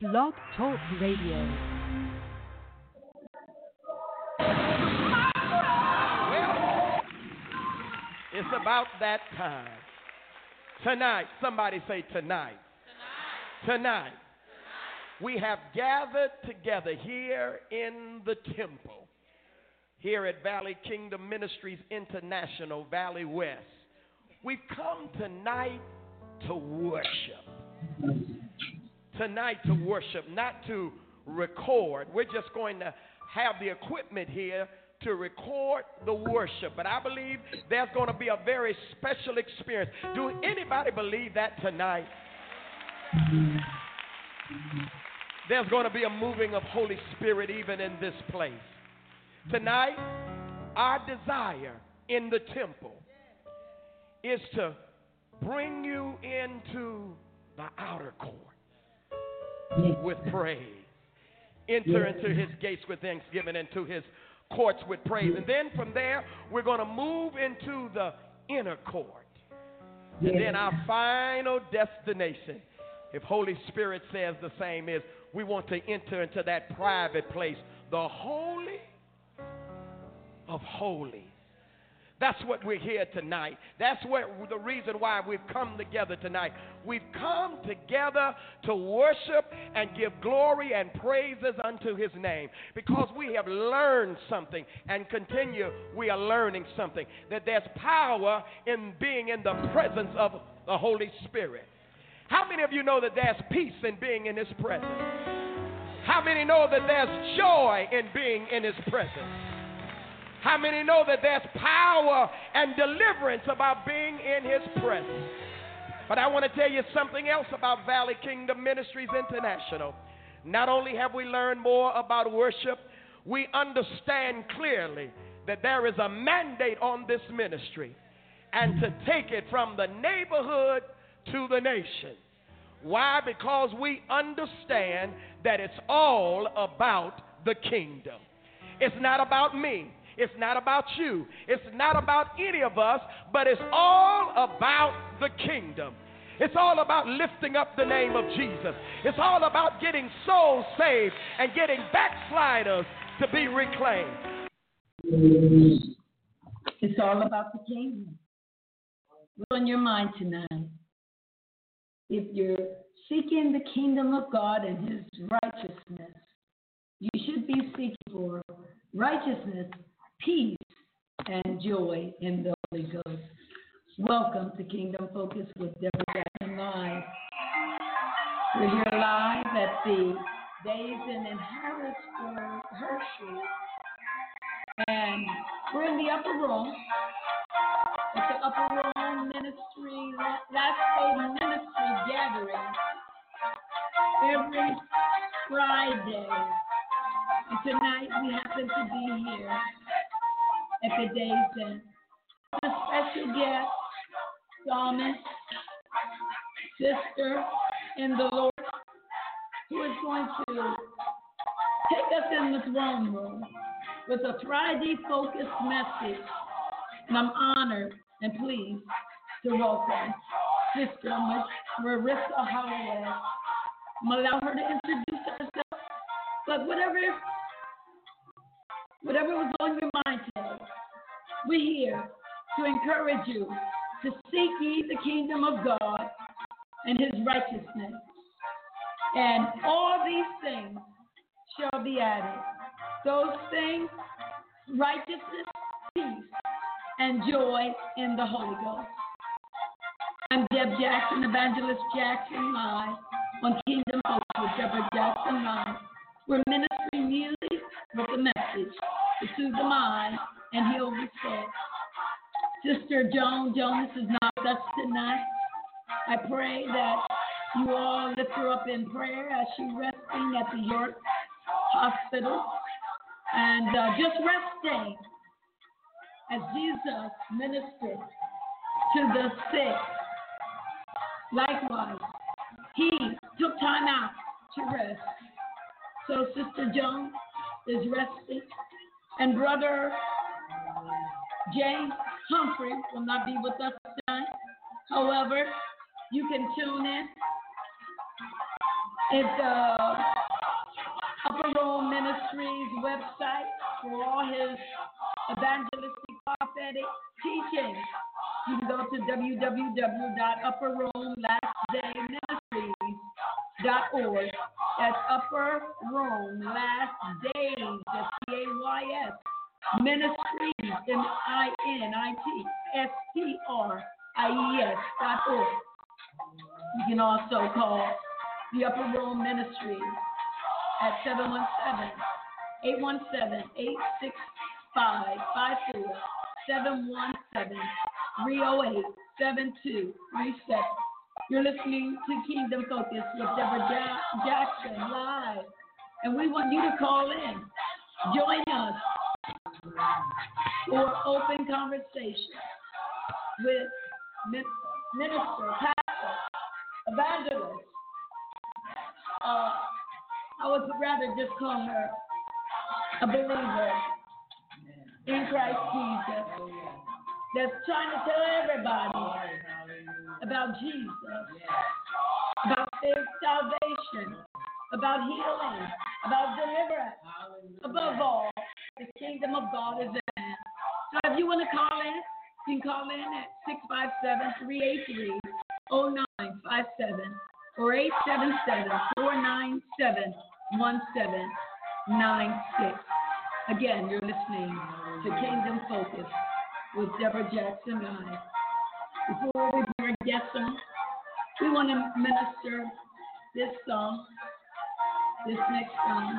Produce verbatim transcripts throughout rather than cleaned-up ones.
Blog Talk Radio. Well, it's about that time. Tonight, somebody say tonight. Tonight. Tonight. We have gathered together here in the temple, here at Valley Kingdom Ministries International, Valley West. We've come tonight to worship. Tonight to worship, not to record. We're just going to have the equipment here to record the worship. But I believe there's going to be a very special experience. Do anybody believe that tonight? There's going to be a moving of Holy Spirit even in this place. Tonight, our desire in the temple is to bring you into the outer court with praise. Enter into his gates with thanksgiving, into his courts with praise. And then from there, we're going to move into the inner court. And then our final destination, if Holy Spirit says the same, is we want to enter into that private place, the Holy of Holies. That's what we're here tonight. That's what the reason why we've come together tonight. We've come together to worship and give glory and praises unto his name, because we have learned something and continue we are learning something, that there's power in being in the presence of the Holy Spirit. How many of you know that there's peace in being in his presence? How many know that there's joy in being in his presence? How many know that there's power and deliverance about being in his presence? But I want to tell you something else about Valley Kingdom Ministries International. Not only have we learned more about worship, we understand clearly that there is a mandate on this ministry, and to take it from the neighborhood to the nation. Why? Because we understand that it's all about the kingdom. It's not about me. It's not about you. It's not about any of us, but it's all about the kingdom. It's all about lifting up the name of Jesus. It's all about getting souls saved and getting backsliders to be reclaimed. It's all about the kingdom. What's on your mind tonight? If you're seeking the kingdom of God and his righteousness, you should be seeking for righteousness, peace, and joy in the Holy Ghost. Welcome to Kingdom Focus with Deborah Jackson Live. We're here live at the Days Inn in Harrisburg, Hershey, and we're in the upper room. At the upper room ministry, last day ministry gathering every Friday. And tonight we happen to be here at the Days Inn. A special guest, psalmist, sister in the Lord, who is going to take us in the throne room with a Friday focused message. And I'm honored and pleased to welcome Sister Marissa Holloway. I'm going to allow her to introduce herself. But whatever, whatever was on your mind today, we're here to encourage you to seek ye the kingdom of God and his righteousness. And all these things shall be added. Those things, righteousness, peace, and joy in the Holy Ghost. I'm Deb Jackson, Evangelist Jackson Live on Kingdom Focus with Deborah Jackson Live. We're ministering music with a message to soothe the mind and heal the soul. Sister Joan Jonas is not with us tonight. I pray that you all lift her up in prayer as she's resting at the York Hospital and uh, just resting as Jesus ministered to the sick. Likewise, he took time out to rest. So Sister Joan is resting, and Brother James Humphrey will not be with us tonight. However, you can tune in It's uh, Upper Room Ministries website for all his evangelistic prophetic teachings. You can go to w w w dot upper room last day ministries dot org. That's Upper Room Last Days, that's P A Y S, Ministries, M I N I T S T R I E S dot org. You can also call the Upper Room Ministries at seven one seven, eight one seven, eight six five, five four, seven one seven, three oh eight, seven two three seven. You're listening to Kingdom Focus with Deborah ja- Jackson live. And we want you to call in. Join us for open conversation with minister, pastor, evangelist. Uh, I would rather just call her a believer in Christ Jesus that's trying to tell everybody about Jesus, about their salvation, about healing, about deliverance. Above all, the kingdom of God is at hand. So if you want to call in, you can call in at six five seven, three eight three, zero nine five seven or eight seven seven, four nine seven, one seven nine six. Again, you're listening to Kingdom Focus with Deborah Jackson Live. Before we bring our guests on, we want to minister this song, this next song.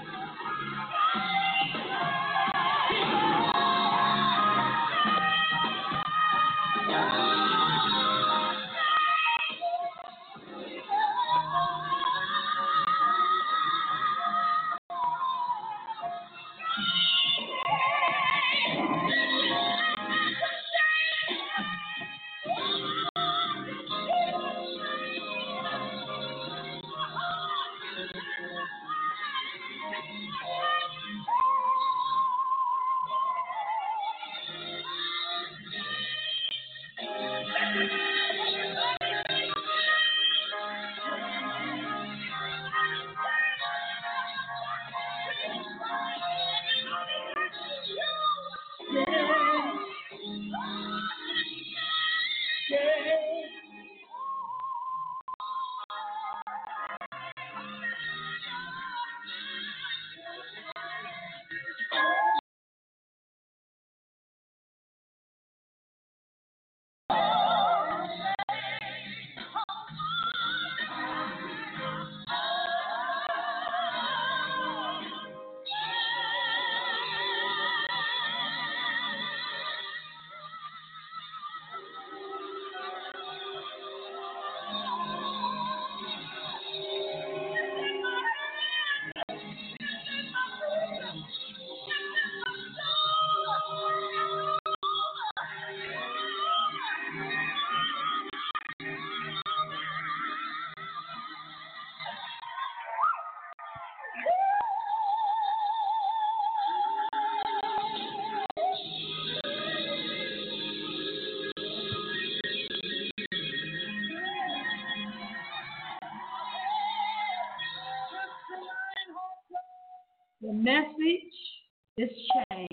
The message is change.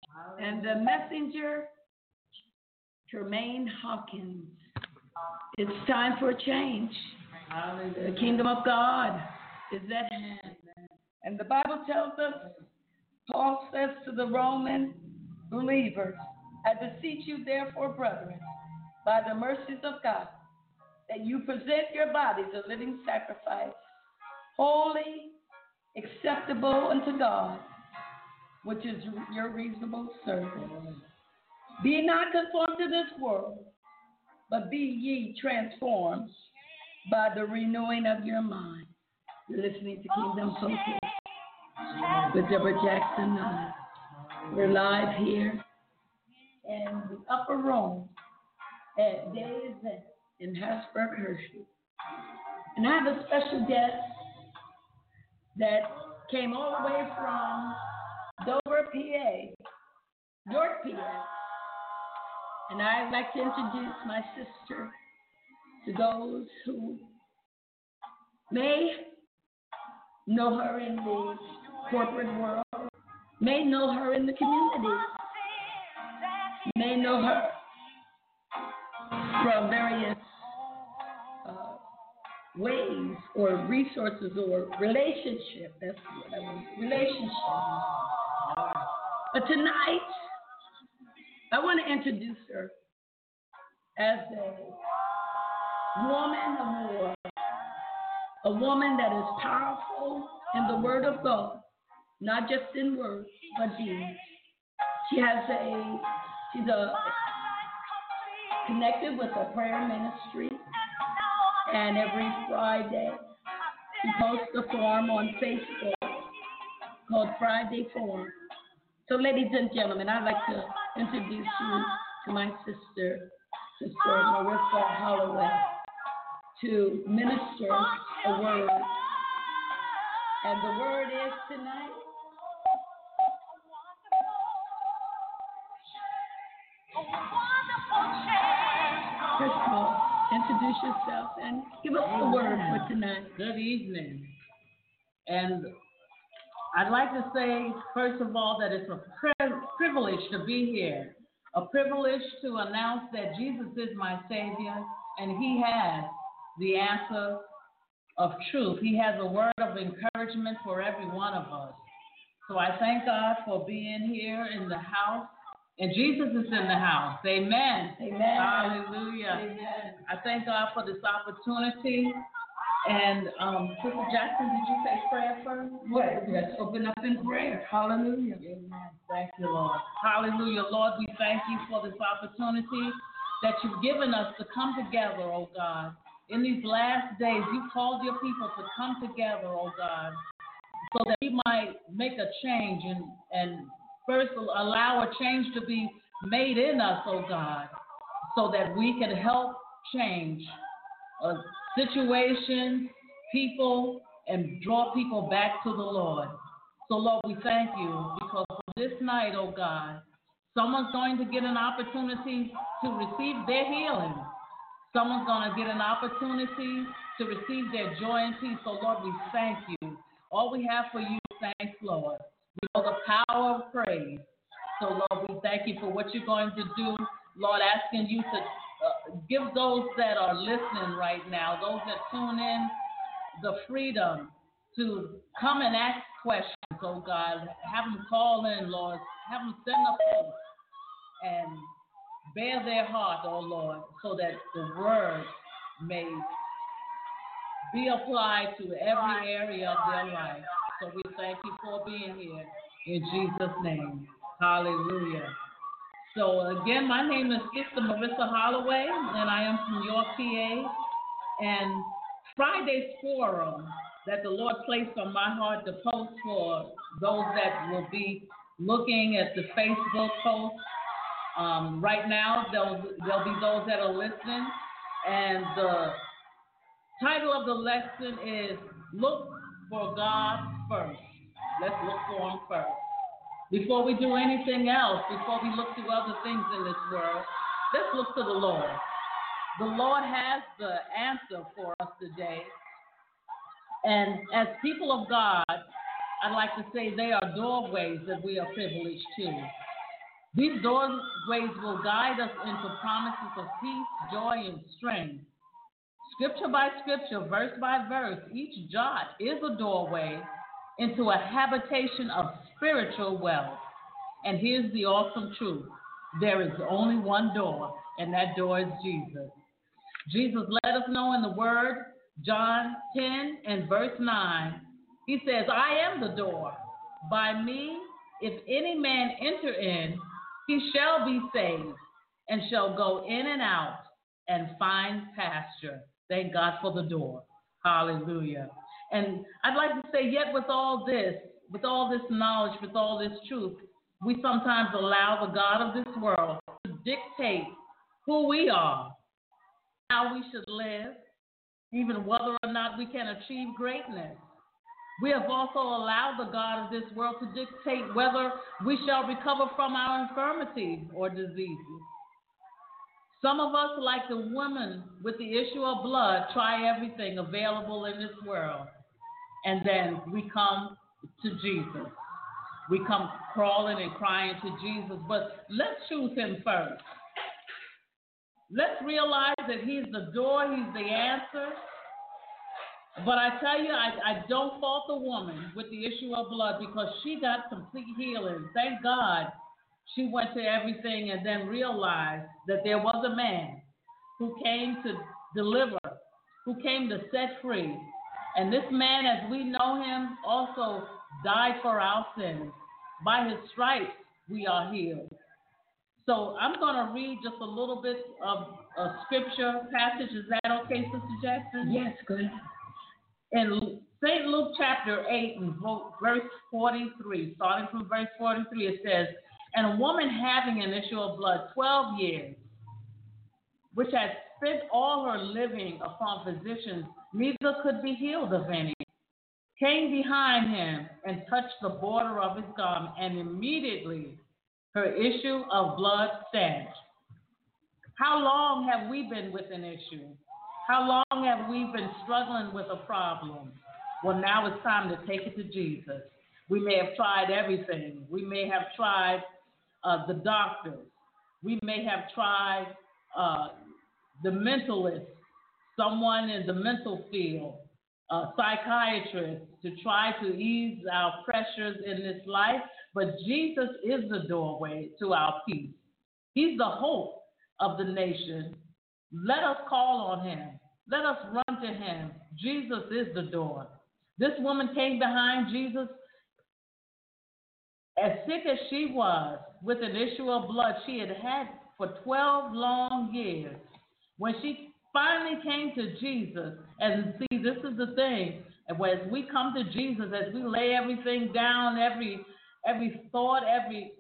And the messenger, Tremaine Hawkins. It's time for a change. The kingdom of God is at hand. And the Bible tells us, Paul says to the Roman believers, I beseech you therefore, brethren, by the mercies of God, that you present your bodies a living sacrifice, holy, acceptable unto God, which is your reasonable service. Be not conformed to this world, but be ye transformed by the renewing of your mind. You're listening to Kingdom Focus with Deborah Jackson. We're live here in the upper room at Days in Harrisburg, Hershey. And I have a special guest that came all the way from Dover, P A, York, P A. And I'd like to introduce my sister to those who may know her in the corporate world, may know her in the community, may know her from various uh, ways or resources or relationship. That's what I want, relationship. But tonight, I want to introduce her as a woman of war, a woman that is powerful in the Word of God, not just in words, but deeds. She has a, she's a, connected with a prayer ministry, and every Friday she posts a forum on Facebook called Friday Forum. So ladies and gentlemen, I'd like to introduce you to my sister, Sister Marissa Holloway, to minister a word. And the word is tonight, first of all, introduce yourself and give us the word for tonight. Good evening. And I'd like to say, first of all, that it's a pri- privilege to be here, a privilege to announce that Jesus is my Savior, and He has the answer of truth. He has a word of encouragement for every one of us. So I thank God for being here in the house, and Jesus is in the house. Amen. Amen. Hallelujah. Amen. I thank God for this opportunity. And um, Sister Jackson, did you say prayer first? Well, let's open up in prayer. Hallelujah. Amen. Thank you, Lord. Hallelujah. Lord, we thank you for this opportunity that you've given us to come together, oh God. In these last days, you called your people to come together, oh God, so that we might make a change and, and first allow a change to be made in us, oh God, so that we can help change uh, situations, people, and draw people back to the Lord. So, Lord, we thank you because this night, oh God, someone's going to get an opportunity to receive their healing. Someone's going to get an opportunity to receive their joy and peace. So, Lord, we thank you. All we have for you is thanks, Lord. We know the power of praise. So, Lord, we thank you for what you're going to do. Lord, asking you to uh, give those that are listening right now, those that tune in, the freedom to come and ask questions, oh God. Have them call in, Lord. Have them send a post and bear their heart, oh Lord, so that the word may be applied to every area of their life. So we thank you for being here in Jesus' name. Hallelujah. So again, my name is Sister Marissa Holloway, and I am from York, P A. And Friday's Forum that the Lord placed on my heart to post for those that will be looking at the Facebook post. Um, right now, there'll, there'll be those that are listening, and the title of the lesson is Look for God First. Let's look for Him first. Before we do anything else, before we look to other things in this world, let's look to the Lord. The Lord has the answer for us today. And as people of God, I'd like to say they are doorways that we are privileged to. These doorways will guide us into promises of peace, joy, and strength. Scripture by scripture, verse by verse, each jot is a doorway into a habitation of spiritual wealth. And here's the awesome truth. There is only one door, and that door is Jesus. Jesus let us know in the word, John ten and verse nine, he says, I am the door. By me, if any man enter in, he shall be saved and shall go in and out and find pasture. Thank God for the door. Hallelujah. And I'd like to say, yet with all this, with all this knowledge, with all this truth, we sometimes allow the God of this world to dictate who we are, how we should live, even whether or not we can achieve greatness. We have also allowed the God of this world to dictate whether we shall recover from our infirmities or diseases. Some of us, like the woman with the issue of blood, try everything available in this world. and then we come to Jesus. We come crawling and crying to Jesus, but let's choose him first. Let's realize that he's the door, he's the answer. But I tell you, I, I don't fault the woman with the issue of blood because she got complete healing. Thank God she went to everything and then realized that there was a man who came to deliver, who came to set free. And this man, as we know him, also died for our sins. By his stripes, we are healed. So I'm going to read just a little bit of a scripture passage. Is that okay, Sister Jackson? Yes, good. In Saint Luke chapter eight, and verse forty-three, starting from verse forty-three, it says, and a woman having an issue of blood twelve years, which had spent all her living upon physicians, neither could be healed of any, came behind him and touched the border of his garment, and immediately her issue of blood stanch. How long have we been with an issue? How long have we been struggling with a problem? Well, now it's time to take it to Jesus. We may have tried everything. We may have tried uh, the doctors. We may have tried uh, the mentalist, someone in the mental field, a psychiatrist, to try to ease our pressures in this life. But Jesus is the doorway to our peace. He's the hope of the nation. Let us call on him. Let us run to him. Jesus is the door. This woman came behind Jesus as sick as she was with an issue of blood she had had for twelve long years. When she finally came to Jesus, and see, this is the thing, as we come to Jesus, as we lay everything down, every every thought, every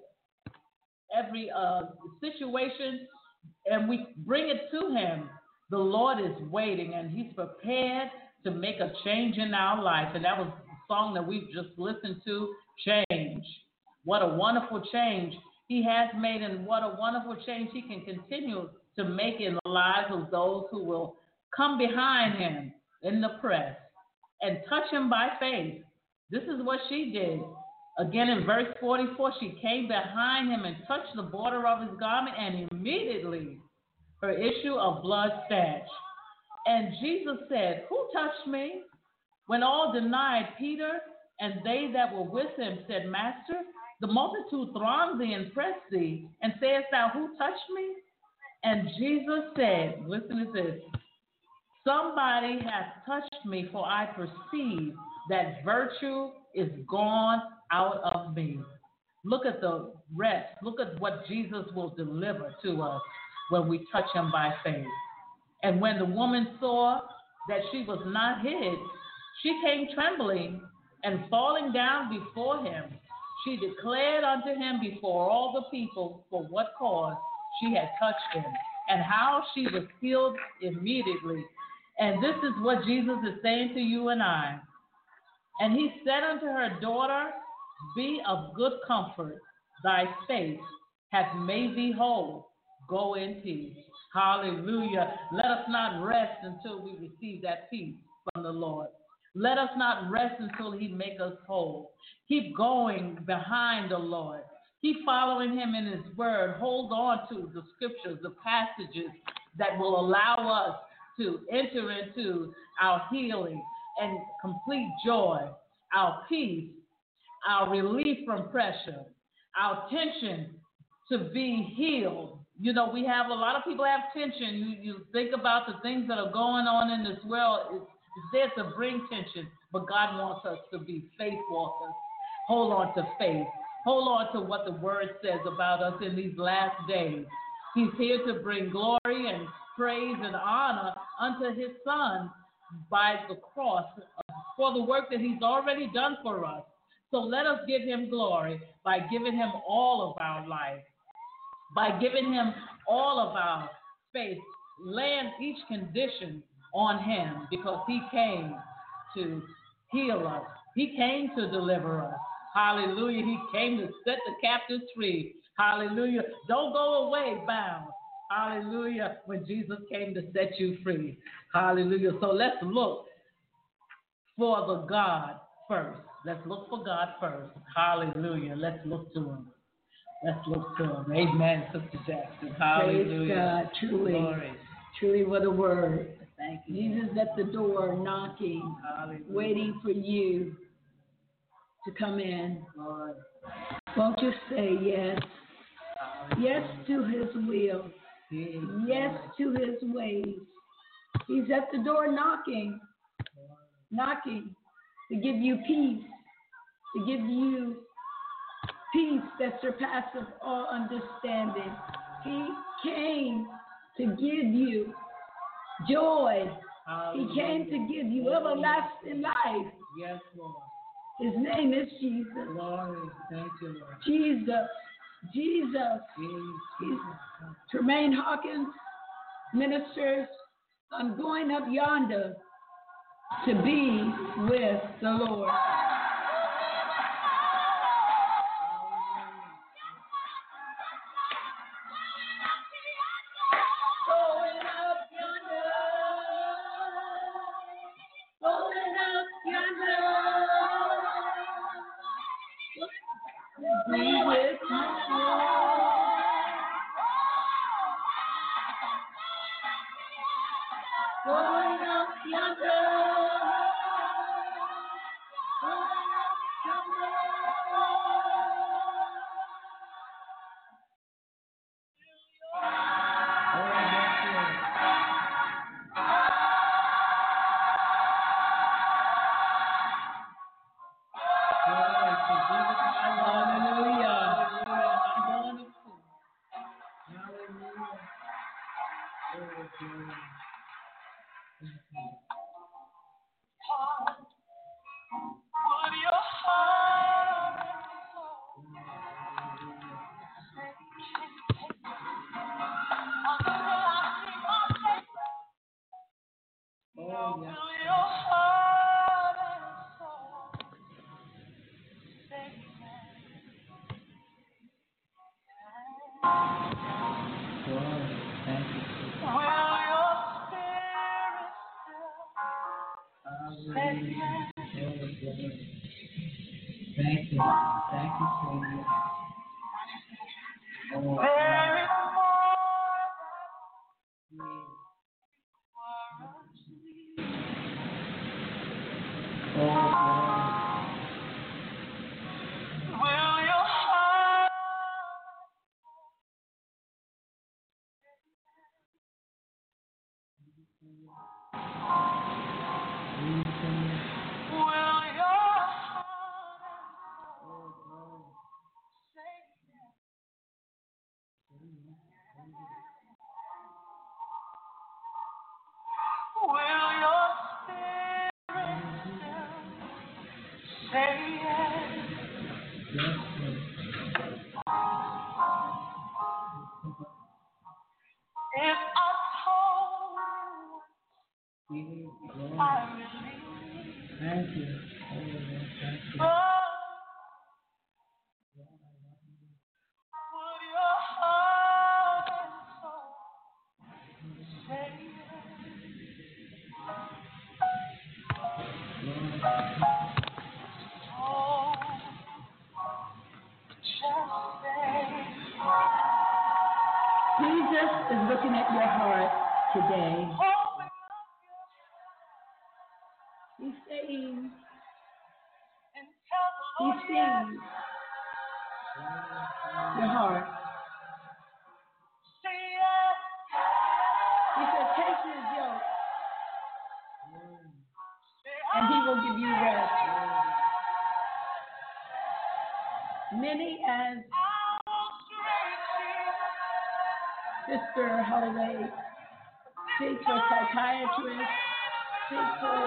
every uh, situation, and we bring it to him, the Lord is waiting, and he's prepared to make a change in our life. And that was the song that we've just listened to, Change. What a wonderful change he has made, and what a wonderful change he can continue to make in the lives of those who will come behind him in the press and touch him by faith. This is what she did. Again, in verse forty-four, she came behind him and touched the border of his garment, and immediately her issue of blood stanch. And Jesus said, who touched me? When all denied, Peter and they that were with him said, Master, the multitude throng thee and press thee, and sayest thou, who touched me? And Jesus said, listen to this, somebody has touched me, for I perceive that virtue is gone out of me. Look at the rest. Look at what Jesus will deliver to us when we touch him by faith. And when the woman saw that she was not hid, she came trembling and falling down before him. She declared unto him before all the people for what cause she had touched him, and how she was healed immediately. And this is what Jesus is saying to you and I. And he said unto her, daughter, be of good comfort. Thy faith hath made thee whole. Go in peace. Hallelujah. Let us not rest until we receive that peace from the Lord. Let us not rest until he make us whole. Keep going behind the Lord. Keep following him in his word. Hold on to the scriptures, the passages that will allow us to enter into our healing and complete joy, our peace, our relief from pressure, our tension to be healed. You know, we have a lot of people have tension. You, you think about the things that are going on in this world. It's, it's there to bring tension, but God wants us to be faith walkers. Hold on to faith. Hold on to what the word says about us in these last days. He's here to bring glory and praise and honor unto his son by the cross for the work that he's already done for us. So let us give him glory by giving him all of our life, by giving him all of our faith, laying each condition on him, because he came to heal us. He came to deliver us. Hallelujah. He came to set the captives free. Hallelujah. Don't go away bound. Hallelujah. When Jesus came to set you free. Hallelujah. So let's look for the God first. Let's look for God first. Hallelujah. Let's look to him. Let's look to him. Amen, Sister Jackson. Hallelujah. Praise God. Truly. Glory. Truly, what a word. Thank you. Jesus at the door knocking, Hallelujah. waiting for you to come in. Lord. Won't you say yes? Hallelujah. Yes to his will. Yes, Yes to his ways. He's at the door knocking, knocking to give you peace, to give you peace that surpasses all understanding. He came to give you joy. He came to give you everlasting life. Yes, Lord. His name is Jesus. Glory. Thank you, Lord. Jesus. Jesus. Jesus. Tremaine Hawkins ministers, I'm going up yonder to be with the Lord. Going up yonder, going up yonder, be with my Lord. Going up yonder, going up yonder. Thank you. Thank you, Savior. Oh, there is more. Oh, will your heart will your Will your spirit still say yes? If I told you I really thank you. Oh, would your heart and soul say yes? Oh, just say. Jesus is looking at your heart today. He's saying, He sees your heart. He said, take his yoke, and he will give you rest. Many as Sister Holloway seek for psychiatrists, seek for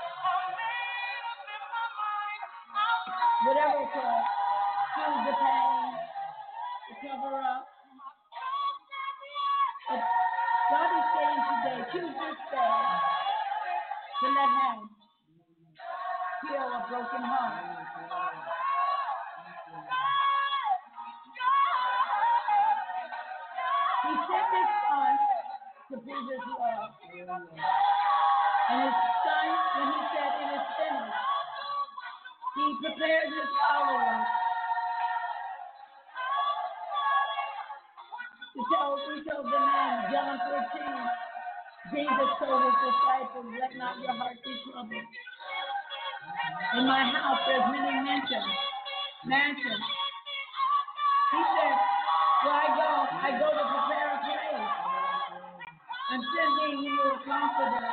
whatever to soothe the pain, to cover up. But God is saying today, choose this day to let him heal a broken heart. He sent his son to prove his love. And his son, when he said it is finished, he prepared his followers to tell, we told the man, John fourteen, Jesus told his disciples, let not your heart be troubled. In my house there's many mansions, mansions. He said, where I go, I go to prepare a place. I'm sending you a comforter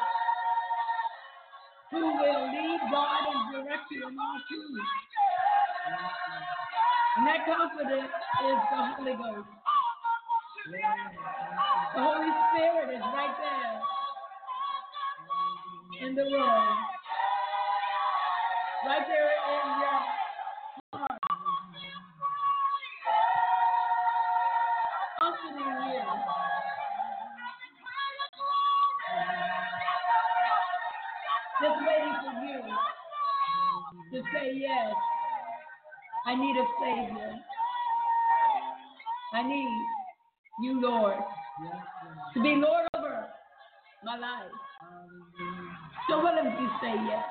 who will lead, guide, and direct you in all truth. And that comforter is the Holy Ghost. The Holy Spirit is right there in the room. Right there in your heart. Comforting you. Just waiting for you to say yes. I need a Savior. I need you, Lord, to be Lord over my life. So what if you say yes?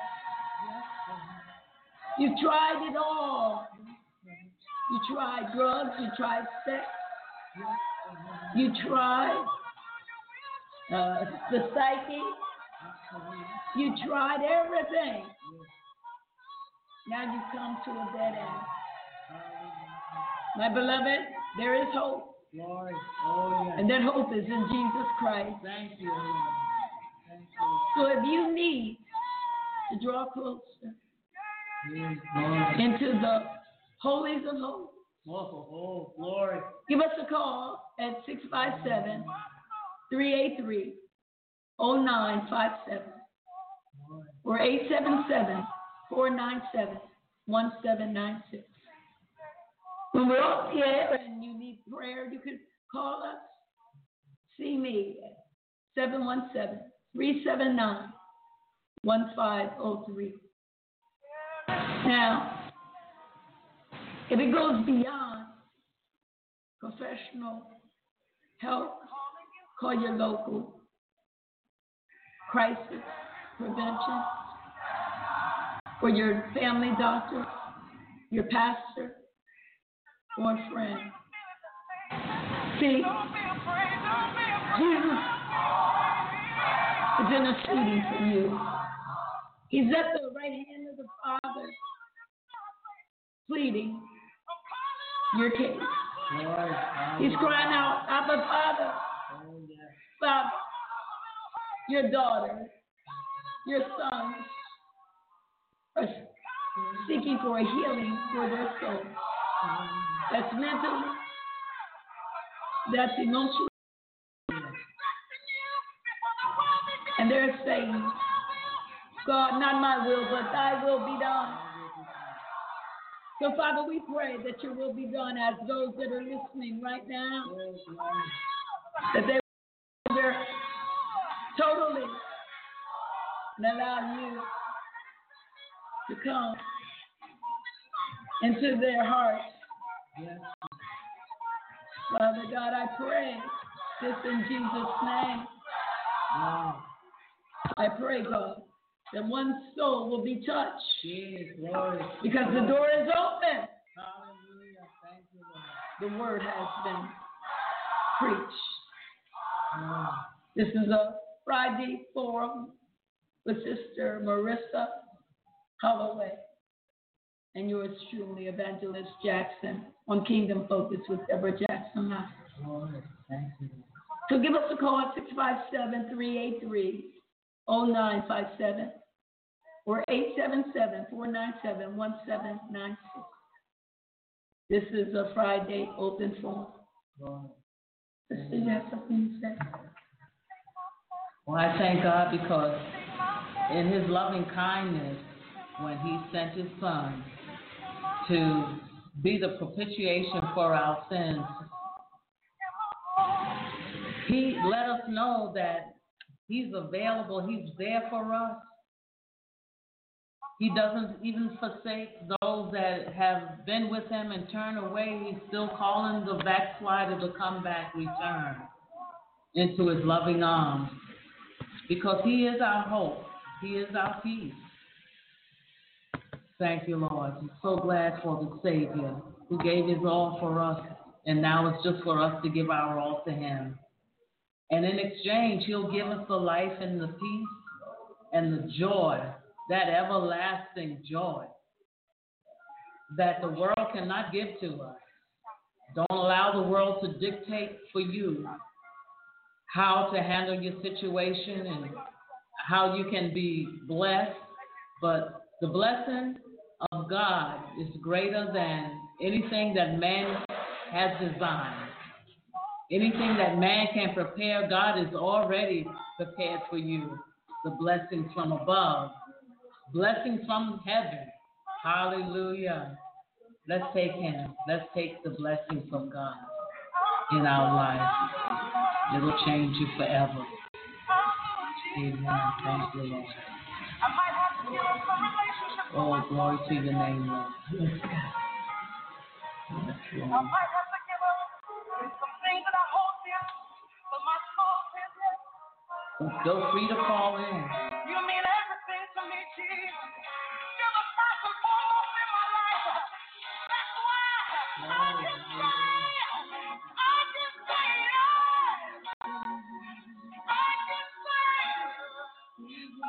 You tried it all. You tried drugs, you tried sex, you tried uh, the psyche, you tried everything. Now you come to a dead end. My beloved, there is hope. Lord, oh yes. And that hope is in Jesus Christ. Thank you, Lord. Thank you. So if you need to draw closer Yes, into the holies of holies, oh, oh, glory. Give us a call at six five seven, three eight three, zero nine five seven or eight seven seven, four nine seven, one seven nine six. When we're off the air and you need prayer, you can call us. See me at seven one seven, three seven nine, one five zero three. Now, if it goes beyond professional help, call your local crisis prevention or your family doctor, your pastor, or a friend. See, Jesus is interceding for you. He's at the right hand of the Father, pleading your case. Lord, He's crying out, Abba, Father, oh, yes. Father, your daughter, your sons are seeking for a healing for their soul. That's mentally, that's emotionally. And they're saying, God, not my will, but thy will be done. So, Father, we pray that your will be done as those that are listening right now, that they will surrender totally and allow you to come into their hearts. Father God, I pray this in Jesus' name. I pray, God, that one soul will be touched. Yes, Lord. Because the door is open. Hallelujah. Thank you, Lord. The word has been preached. Mm. This is a Friday forum with Sister Marissa Holloway and yours truly, Evangelist Jackson, on Kingdom Focus with Deborah Jackson. Lord, thank you. So give us a call at six five seven, three eight three, zero nine five seven or eight seven seven, four nine seven, one seven nine six. This is a Friday open forum. Sister, you have something to say? Well, I thank God because in his loving kindness, when he sent his son to be the propitiation for our sins, he let us know that he's available, he's there for us. He doesn't even forsake those that have been with him and turn away. He's still calling the backslider to come back, return into his loving arms. Because he is our hope. He is our peace. Thank you, Lord. I'm so glad for the Savior who gave his all for us, and now it's just for us to give our all to him. And in exchange, he'll give us the life and the peace and the joy, that everlasting joy that the world cannot give to us. Don't allow the world to dictate for you how to handle your situation and how you can be blessed. But the blessing of God is greater than anything that man has designed. Anything that man can prepare, God is already prepared for you. The blessings from above, blessings from heaven. Hallelujah. Let's take him. Let's take the blessings of God in our life. It will change you forever. Amen. Thank you, Lord. Oh, glory to your name, Lord. Yes, God. Yes, Lord. Feel free to call in. You mean everything to me, Jesus. You're the first and foremost in my life. That's why I just say, I just say, I just say,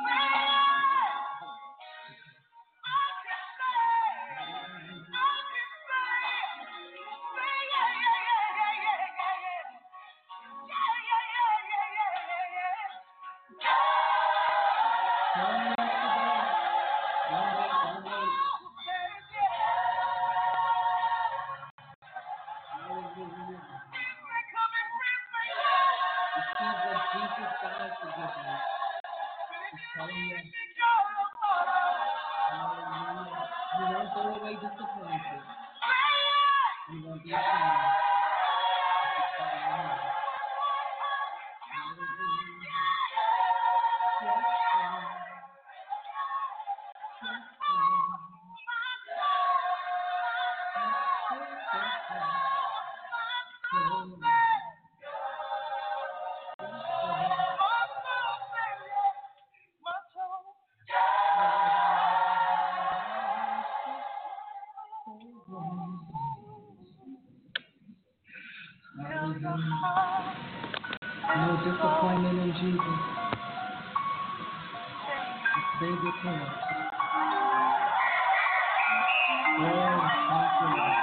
you won't go away disappointed. You won't be ashamed. No disappointment in Jesus. The Savior came. Oh, thank you, Lord.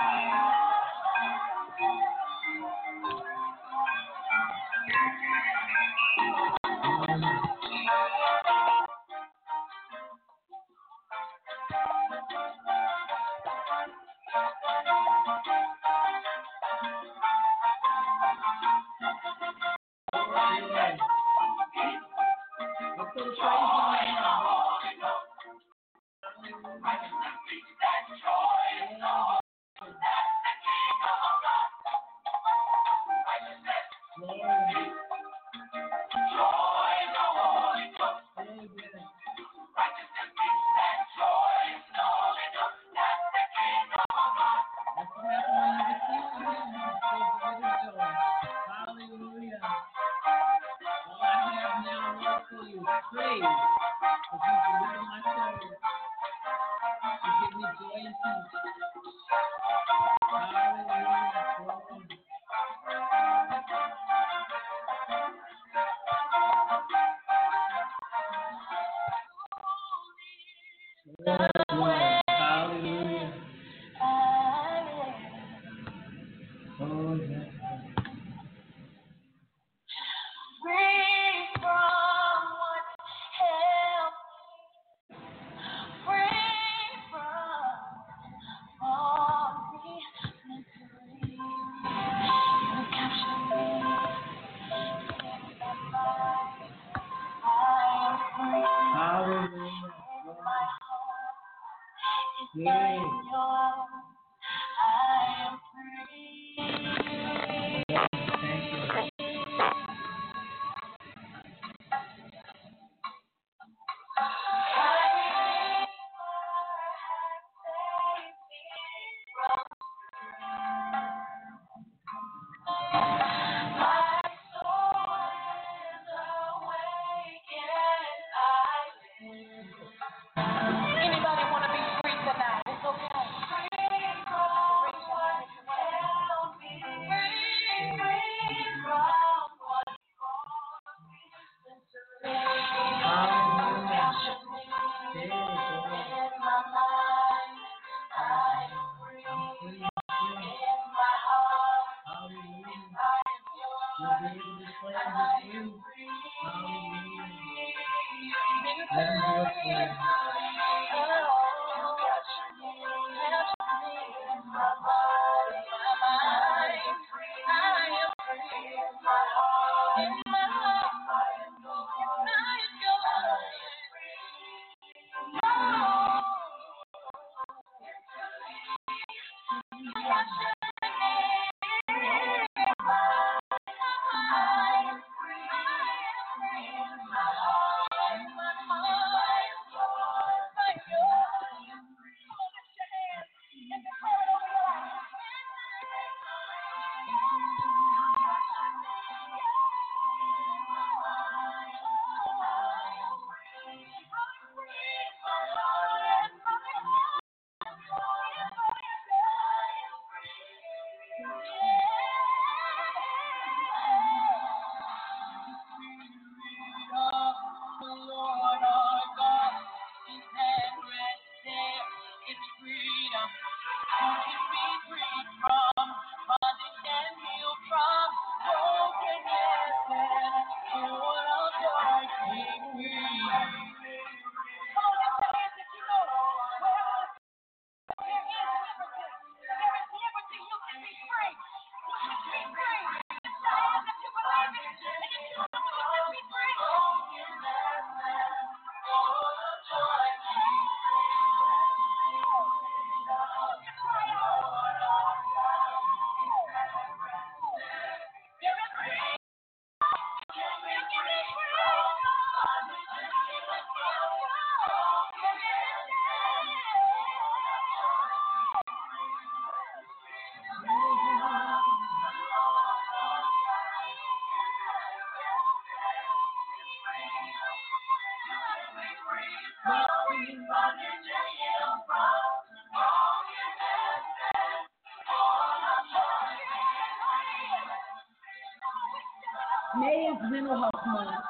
May is Mental Health Month,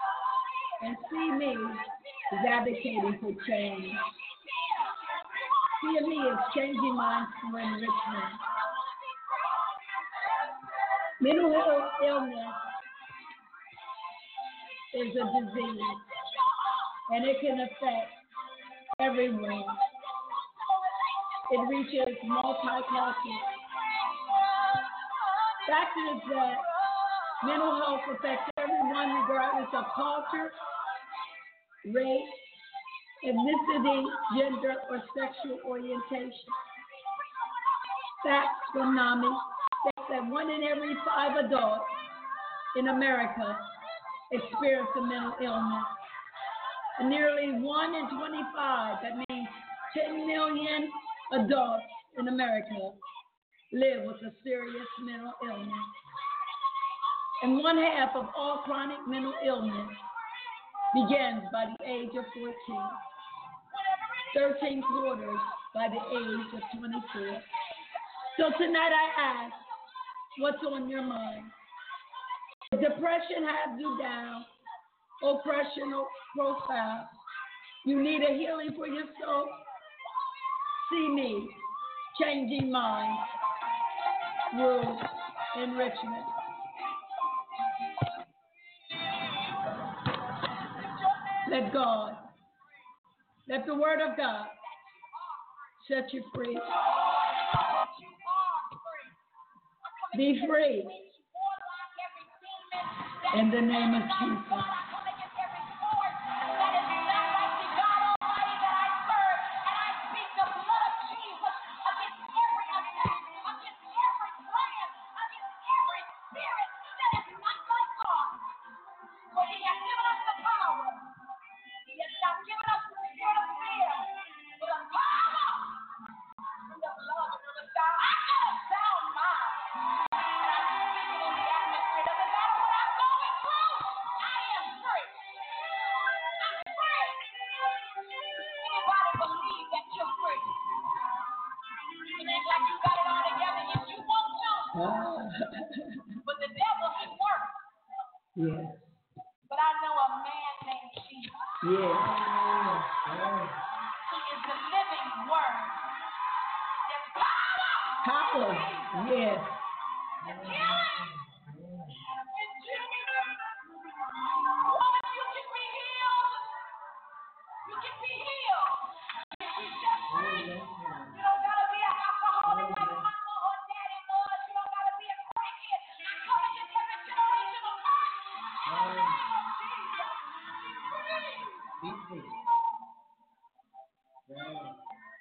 and See Me is advocating for change. C M E is changing minds for enrichment. Mental health illness is a disease, and it can affect everyone. It reaches multi-classes. Fact is that mental health affects everyone regardless of culture, race, ethnicity, gender, or sexual orientation. Facts from NAMI state that one in every five adults in America experience a mental illness. And nearly one in twenty-five, that means ten million adults in America, live with a serious mental illness. And one half of all chronic mental illness begins by the age of fourteen, thirteen quarters by the age of twenty-four. So tonight I ask, what's on your mind? If depression has you down, oppression profound, you need a healing for your soul? See Me, changing minds through enrichment. Let God, let the word of God set you free. Be free in the name of Jesus. But the devil, he works. Yes. But I know a man named Jesus. Yes. He is the living word. There's power. Power. Yes. There's healing. In Jesus' be healed. You be set free. You don't gotta be an alcoholic like mama or daddy was. You don't gotta be a crackhead. I come against every generational curse. In the name of Jesus. Be free. Be free. Yeah.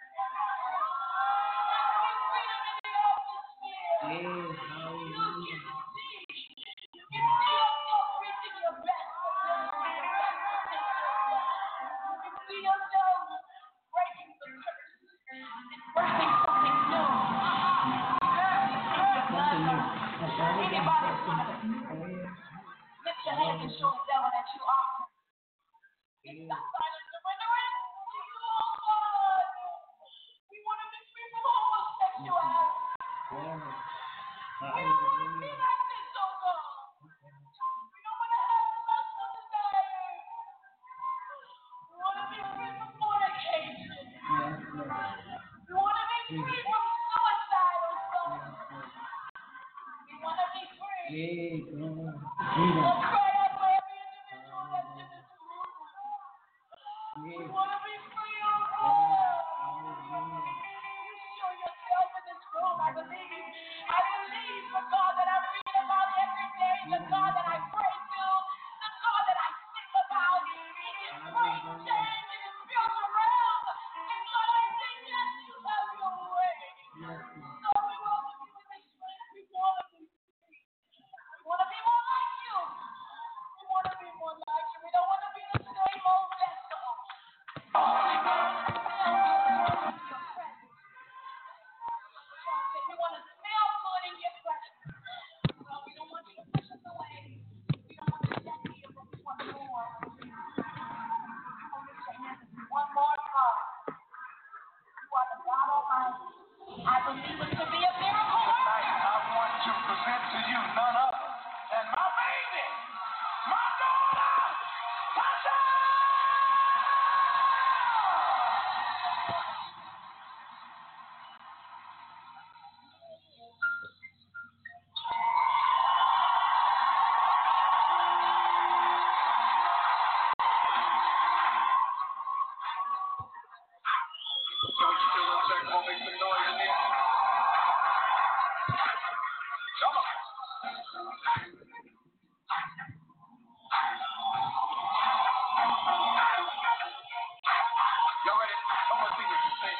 Yes, hallelujah. Lift your hands and show the devil that you are. It's not silent surrendering to you, oh God. We want to be free from homosexuality. We don't want to be like this, oh God. We don't want to have lustful desires. We want to be free from fornication. We want to be free from suicide, oh God. We want to be free. Let's cry out for every individual that's in this room. We want to be free, oh God. You show yourself in this room, I believe. I believe the God that I read about every day, the God that I pray to, the God that I think about. It is great change, it is built around. And God, I say, yes, you have your way. So we welcome you in this place. We want to be free. We want to be more like you. We want to be more like you. We don't want to be the same old vessel. We want to smell good in your presence. Well, we don't want you to push us away. We don't want you to step here, but we want more. Come on, lift your hands and say, one more time. You are the God Almighty. I believe it to be a miracle. Tonight, I want to present to you none other than my baby, my daughter, Tasha! So we still a check, won't make some noise in here. Come on. Y'all ready? Come on, sing it. Say,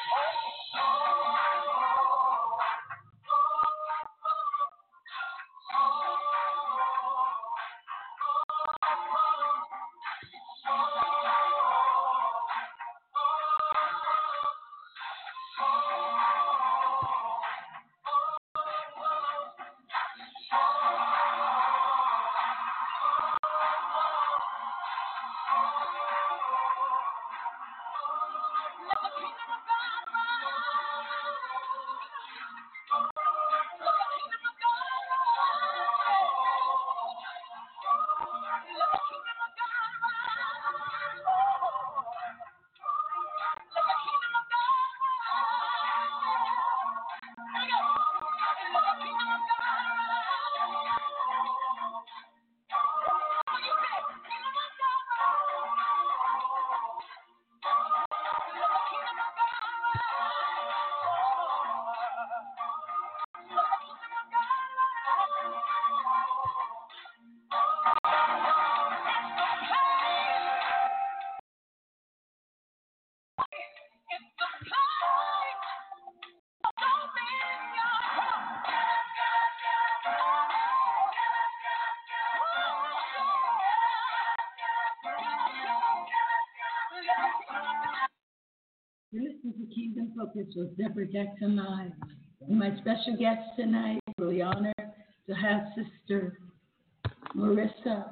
You're listening to Kingdom Focus with Deborah Jackson Live. And my special guest tonight, really honored to have Sister Marissa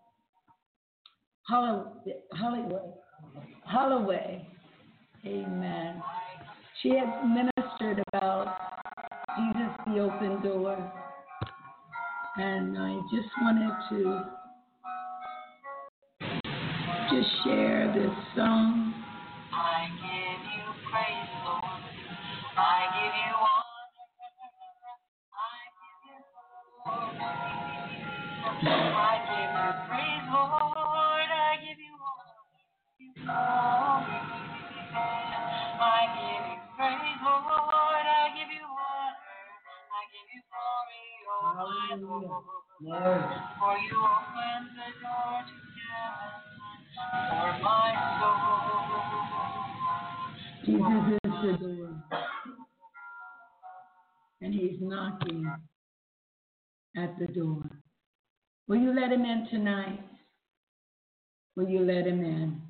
Holloway. Holloway. Holloway. Amen. She has ministered about Jesus the open door. And I just wanted to just share this song. I give you praise, Lord. I give you honor. I give you glory. I give you praise, Lord. I give you honor. Hallelujah. Lord. For you opened the door to heaven for my soul. Jesus is the door. And he's knocking at the door. Will you let him in tonight? Will you let him in?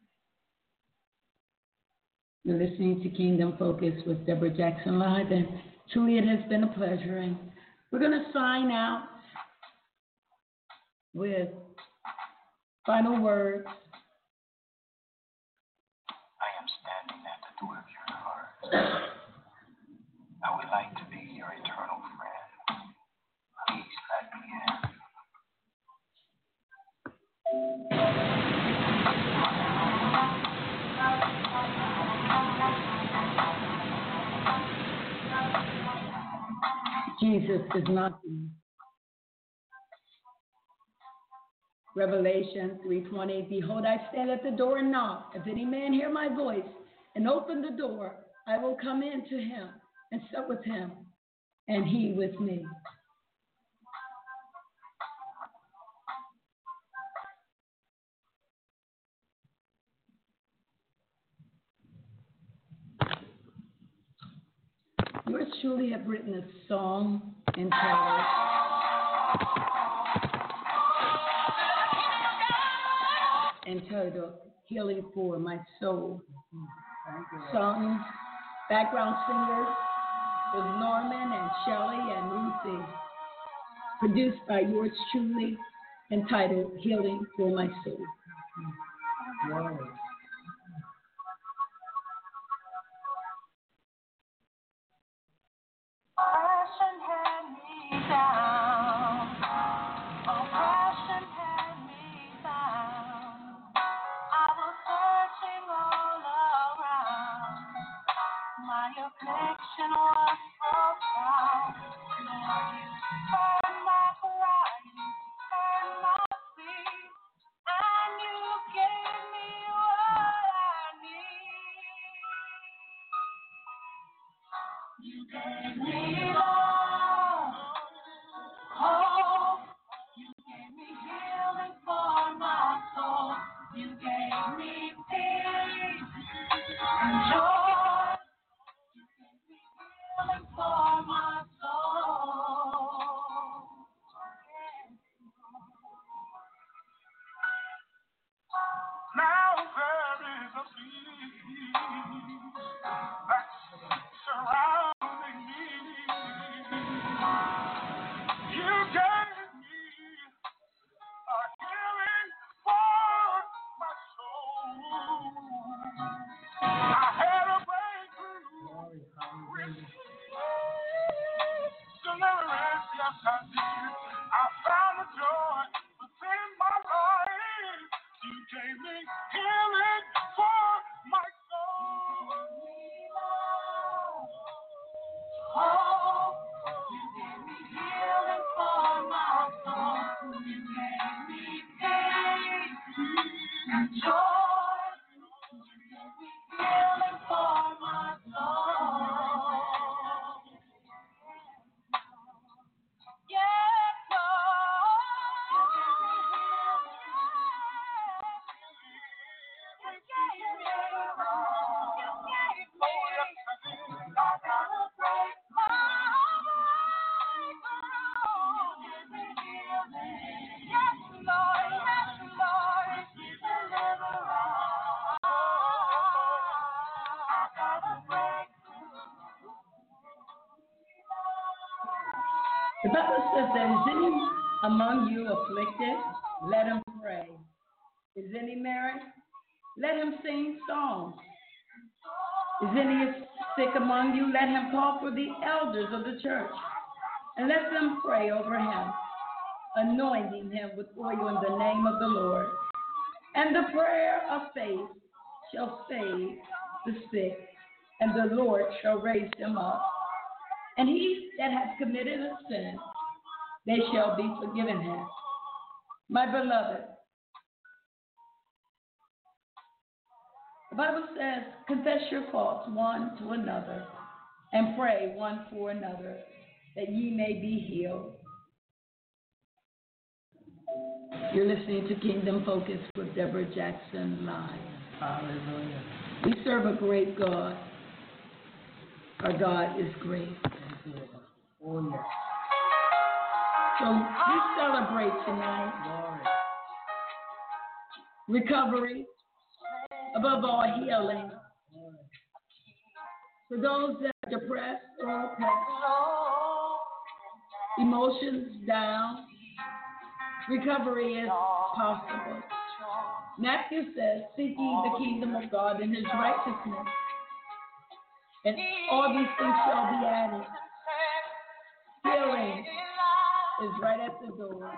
You're listening to Kingdom Focus with Deborah Jackson Live, and truly it has been a pleasure. And we're going to sign out with final words. I am standing at the door of your heart. I would like to be your eternal friend. Please let me in. Jesus is knocking. Revelation three twenty, behold, I stand at the door and knock. If any man hear my voice and open the door, I will come in to him and sup with him, and he with me. Yours truly have written a song entitled entitled Healing for My Soul. Sung, background singers was Norman and Shelley and Lucy. Produced by yours truly, entitled Healing for My Soul. Wow. Oppression had me down. Oppression had me down. I was searching all around. My affliction was profound. Lord, you heard my cry, you heard my plea, and you gave me what I need. You gave me love, hope. You gave me healing for my soul. You gave me peace and joy. You gave me healing for my soul. Now there is a peace that's surrounding me. You gave me a healing for my soul. I had a breakthrough, deliverance, yes I did. I found the joy within my life. You gave me healing for my soul. Oh, you gave me healing for my soul. You gave me peace and joy. You gave me healing for my soul. Yes, Lord. You gave me healing. You gave me. You gave me. I gotta break my breakthrough. You gave me healing. Yes, Lord. Yes, Lord. Deliverance. I gotta break through. The Bible says that is any among you afflicted, let him pray. Is any merry? Let him sing songs. Is any sick among you? Let him call for the elders of the church, and let them pray over him, anointing him with oil in the name of the Lord. And the prayer of faith shall save the sick, and the Lord shall raise him up. And he that hath committed a sin, they shall be forgiven him. My beloved, the Bible says, confess your faults one to another, and pray one for another, that ye may be healed. You're listening to Kingdom Focus with Deborah Jackson Live. Hallelujah. We serve a great God. Our God is great. Oh, yes. So we celebrate tonight recovery, above all healing. For those that are depressed or oppressed, emotions down, recovery is possible. Matthew says, seek ye the kingdom of God and his righteousness, and all these things shall be added. Healing is right at the door.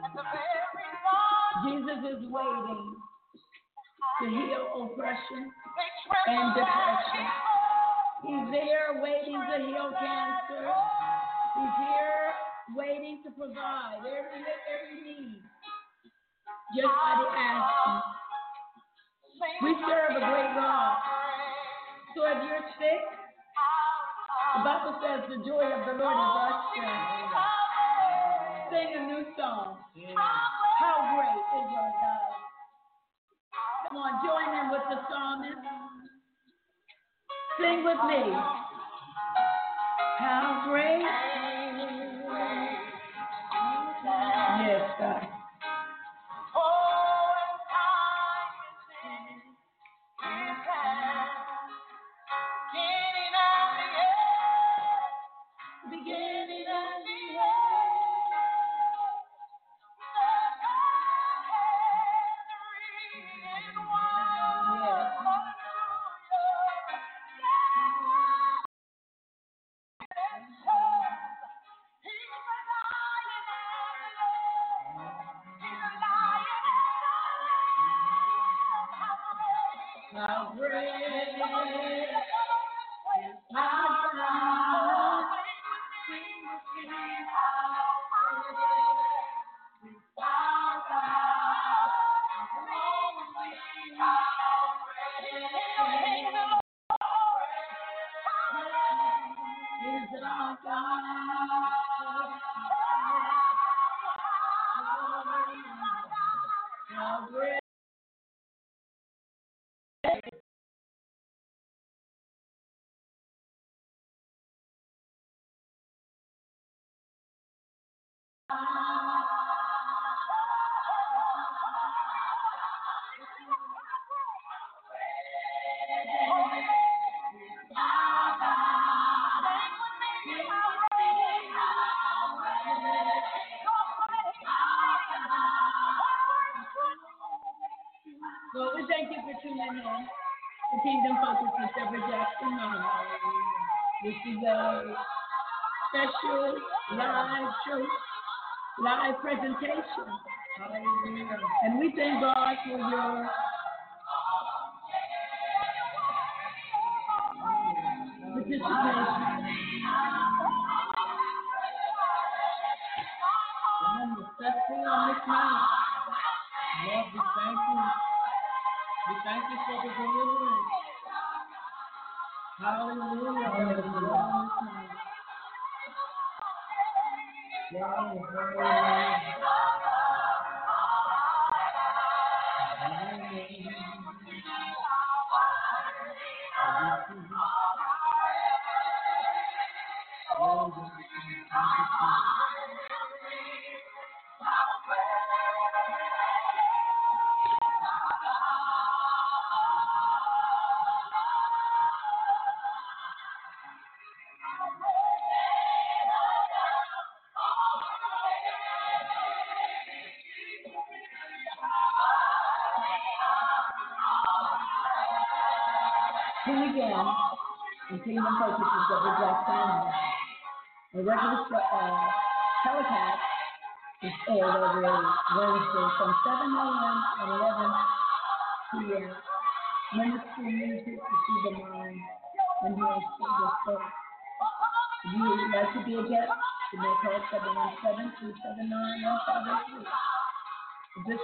Jesus is waiting to heal oppression and depression. He's there waiting to heal cancer. He's here waiting to provide every, every need. Just by the asking. We serve a great God. So if you're sick, the Bible says the joy of the Lord is our strength. Sing a new song. How great is our God? Come on, join in with the psalmist. Sing with me. How great. Yes, God. Beginning and the How great is our God? Sing with me, how great is our God? Oh, sing how great is our God? How great. Well, we thank you for tuning in to Kingdom Focus with Deborah Jackson. This is a special live show, live presentation. Hallelujah. And we thank God for your participation. Remember, step free on this night. Lord, we thank you. We thank you for the deliverance. Hallelujah. Hallelujah. Here again, in Kingdom Focus with Deborah Jackson. A regular uh, telecast is aired every Wednesday from seven a.m. and eleven p.m. Ministry music to see the mind and hear the soul. If you would like to be a guest, you may call seven one seven, two seven nine, one five eight three. This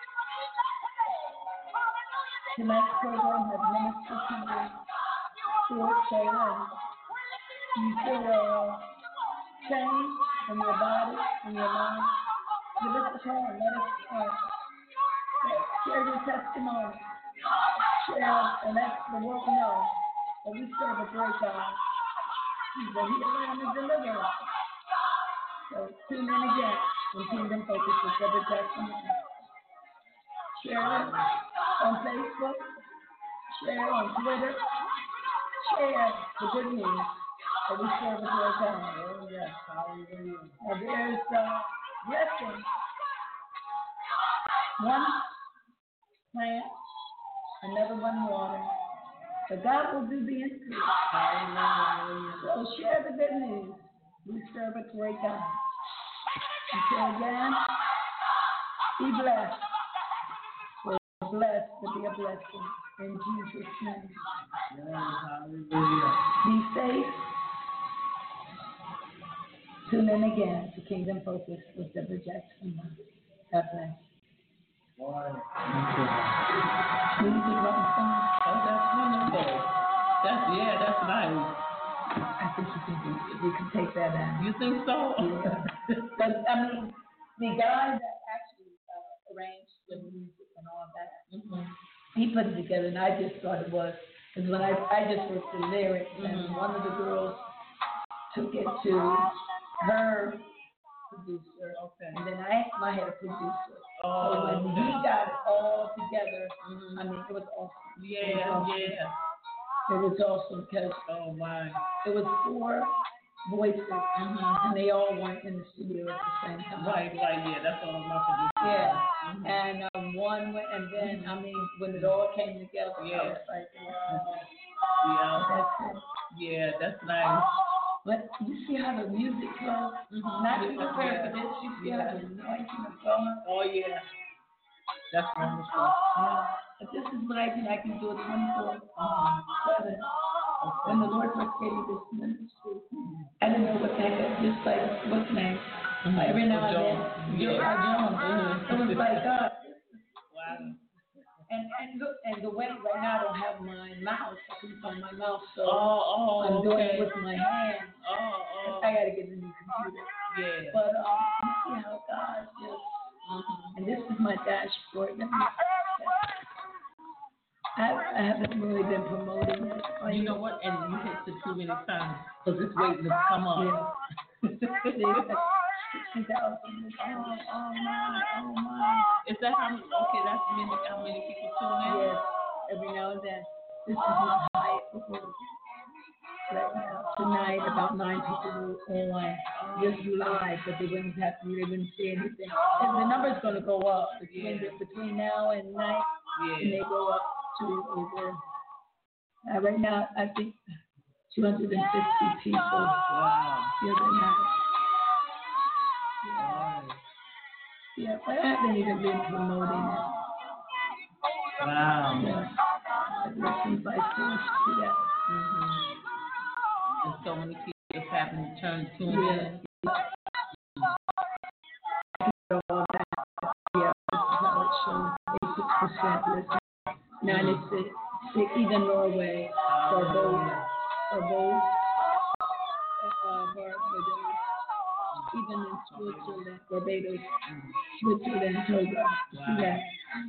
tonight's program has ministered to you, spirit, soul, and you feel a change in your body, in your mind. Give us a call. Let us uh, share your testimony. Share and let the world know that we serve a great God. He's a healer and a deliverer. So tune in again when Kingdom Focus with Deborah Jackson. Share it on Facebook. Share on Twitter. Share the good news that we serve a great God. Oh, yes. Hallelujah. Now there's uh, blessing. One plant, another one water. But God will do the increase. Hallelujah. So share the good news. We serve a great God. Until again, be blessed. We're blessed to be a blessing. In Jesus' name. Hallelujah. Be safe. Tune in again to Kingdom Focus with Deborah Jackson. God bless. Wow. Music right song. Oh, that's wonderful. That's yeah, that's nice. I think you can, we can take that out. You think so? Yeah. But I mean, the guy that actually uh, arranged the music and all that, mm-hmm. he put it together, and I just thought it was because when I I just wrote the lyrics, mm-hmm. and one of the girls took it to her producer, okay. and then I I had a producer. Oh, so when okay. he got it all together, mm-hmm. I mean, it was awesome. Yeah, it was awesome. yeah. It was awesome because oh my, it was four voices, mm-hmm. and they all weren't in the studio at the same time. Right, right, yeah, that's all I'm about to do. Yeah, mm-hmm. and um, one went, and then mm-hmm. I mean, when it all came together, yeah. I was like, wow. Yeah, that's it. Yeah, that's nice. But you see how the music flows? Mm-hmm. Not even prepared for this. You see yeah. how the anointing is going? Oh yeah, that's wonderful. Yeah. But this is what I can. I can do it twenty-four seven. When the Lord first gave me this ministry, I didn't know what that just like what's name. Mm-hmm. Every now and then, you're yeah. John. Mm-hmm. It was like God. Wow. And and look, and the way right now I don't have my mouse. I couldn't find my mouse, so oh, oh, I'm doing okay. it with my hand. Oh, oh. I gotta get a new computer. Yeah. But um, you see how God just. Mm-hmm. And this is my dashboard. I, I haven't really been promoting it. You know what? And you hit it too many times because it's waiting to come up. Yeah. sixty thousand. Oh, oh my, oh my. Is that how many? Okay, that's many, how many people tune in? Yes, every now and then. This is my highest performance. Right now, tonight, about nine people were on just live, but they wouldn't have to, they wouldn't say anything. And the number's going to go up between yeah. between now and night, yeah. and they go up to over. Uh, right now, I think two hundred fifty people. Wow. The other night. Yeah. yeah, but I haven't even been promoting it. Wow. Yeah. But listen, by force to that. Mm-hmm. And so many people just happen to turn tune in. Yeah. All that. Yeah, this is how it shows. eighty-six percent listen. ninety-six, six, even Norway, Barbados, Barbados, uh, Barbados, even in Switzerland, Barbados, Switzerland, Togo. See that?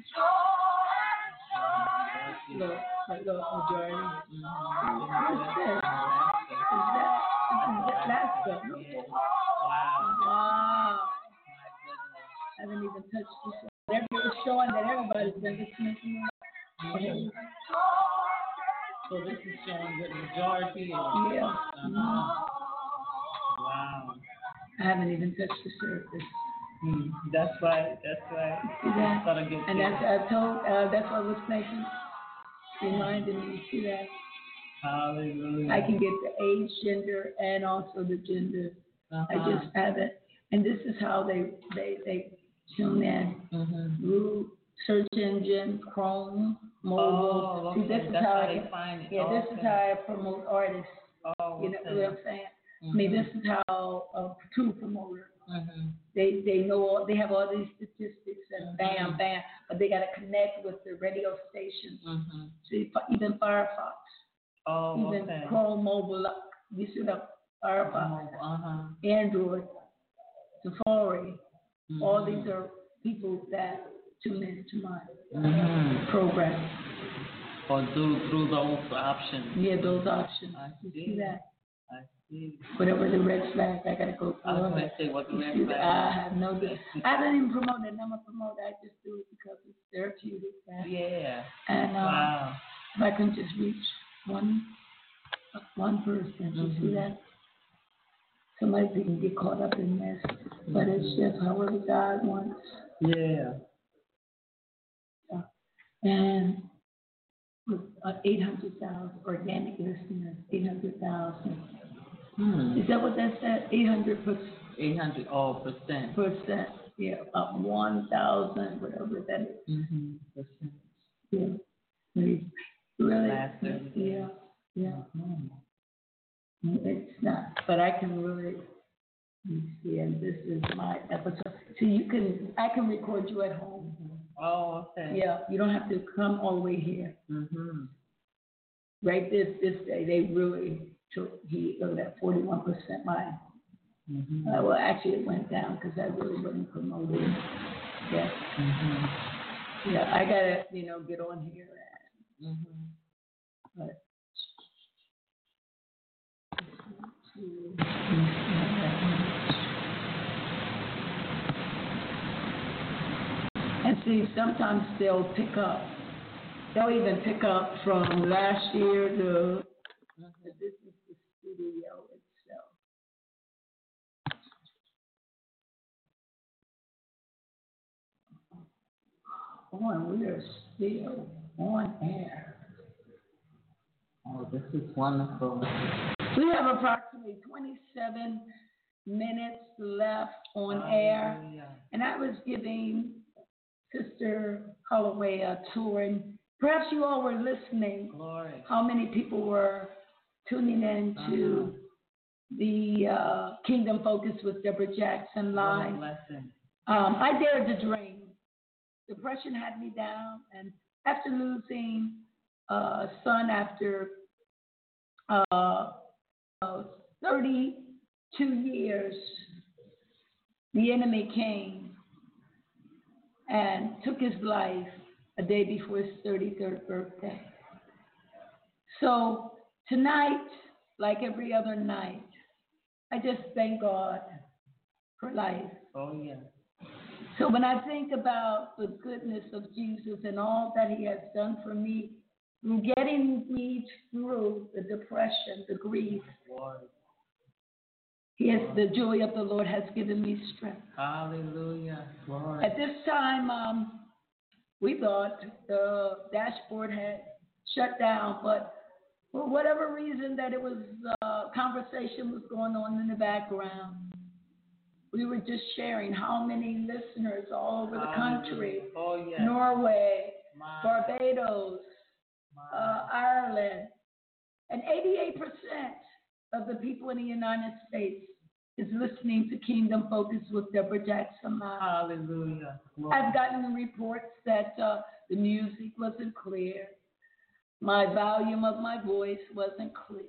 Look, look, majority. What's this? Is that? This is Alaska. Wow. Wow. I haven't even touched this. It's showing that everybody's been listening to me. Mm-hmm. So this is showing what the majority is. Yeah. Uh-huh. Mm-hmm. Wow. I haven't even touched the surface. Mm, that's right. That's right. See that? Get and that's I told. Uh, that's what was making reminded me. See that? Hallelujah. I can get the age, gender, and also the gender. Uh-huh. I just have it, and this is how they they they tune in. Mm-hmm. Through search engine, Chrome, mobile. Oh, okay. See, this is that's how, how I they find it. Yeah, oh, this okay. is how I promote artists. Oh, you know okay. what I'm saying? Mm-hmm. I mean, this is how a true promoter. Mm-hmm. They they know all, they have all these statistics and mm-hmm. bam bam, but they got to connect with the radio stations. Mm-hmm. See, even Firefox, oh, even okay. Chrome mobile. You see the Firefox, uh-huh. Android, Safari. Mm-hmm. All these are people that tune into my Mm-hmm. program. Or do through those options. Yeah, those options. I You see. see that? I see. Whatever the red flag, I gotta go I was through going it. to say what the You red see flag that? I is. have no idea. I haven't even promoted it. I'm a promoter. I just do it because it's therapeutic. Right? Yeah. And um, Wow. if I can just reach one one person, you Mm-hmm. see that? Somebody can get caught up in this, but it's just however God wants. Yeah. So, and with uh, eight hundred thousand organic listeners, eight hundred thousand. Hmm. Is that what that said? eight hundred percent. eight hundred oh, percent. Percent. Yeah, about one thousand, whatever that is. Mm-hmm. Percent. Yeah. Really, really Last thirty days. yeah, yeah. Mm-hmm. It's not, but I can really, let me see, and this is my episode. So you can, I can record you at home. Oh, okay. Yeah, you don't have to come all the way here. Mm-hmm. Right this this day, they really took heed of that forty-one percent mine. Mm-hmm. Uh, well, actually, it went down because I really wasn't promoting. Yeah. Mm-hmm. Yeah, I gotta, you know, get on here. Mm-hmm. But and see, sometimes they'll pick up. They'll even pick up from last year to. This is the studio itself. Oh, and we are still on air. Oh, this is wonderful. We have approximately twenty-seven minutes left on air. Hallelujah. And I was giving Sister Holloway a tour, and perhaps you all were listening. Glory. How many people were tuning in to Uh-huh. the uh, Kingdom Focus with Deborah Jackson What a live? blessing. Um, I dared to dream. Depression had me down, and after losing a son after uh, uh, thirty-two years, the enemy came and took his life a day before his thirty-third birthday. So tonight, like every other night, I just thank God for life. Oh, yeah. So when I think about the goodness of Jesus and all that he has done for me, through getting me through the depression, the grief, Lord. he has, the joy of the Lord has given me strength. Hallelujah. Lord. At this time, um, we thought the dashboard had shut down, but for whatever reason that it was, uh, conversation was going on in the background. We were just sharing how many listeners all over the country, oh, yes. Norway, My, Barbados, my. uh, Ireland, and eighty-eight percent of the people in the United States is listening to Kingdom Focus with Deborah Jackson Live. Hallelujah. Lord. I've gotten reports that uh, the music wasn't clear, my volume of my voice wasn't clear,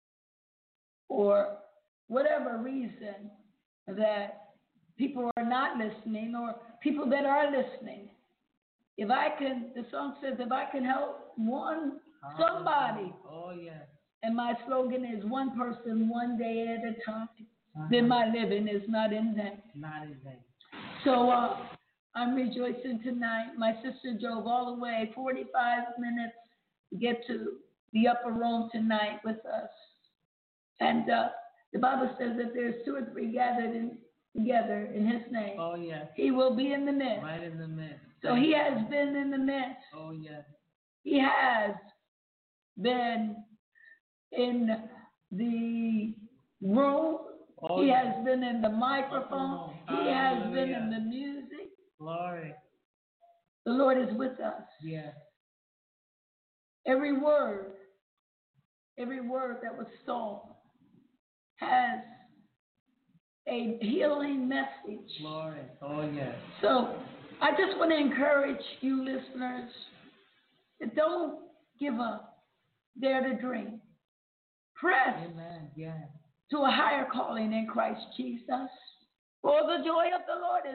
or whatever reason that people are not listening, or people that are listening. If I can, the song says, if I can help one, somebody, oh, yes. and my slogan is one person, one day at a time, Uh-huh. then my living is not in vain. Not in vain. So uh, I'm rejoicing tonight. My sister drove all the way forty-five minutes to get to the upper room tonight with us. And uh, the Bible says that there's two or three gathered in, together in his name. Oh, yes. He will be in the midst. Right in the midst. So he has been in the midst. Oh, yes. He has been in the room. Oh, he yes. has been in the microphone. He has been in Hallelujah. the music. Glory. The Lord is with us. Yes. Every word, every word that was sown has a healing message. Glory. Oh, yes. So I just want to encourage you listeners that don't give up. Dare to dream. Press Amen. Yes. to a higher calling in Christ Jesus. For the joy of the Lord is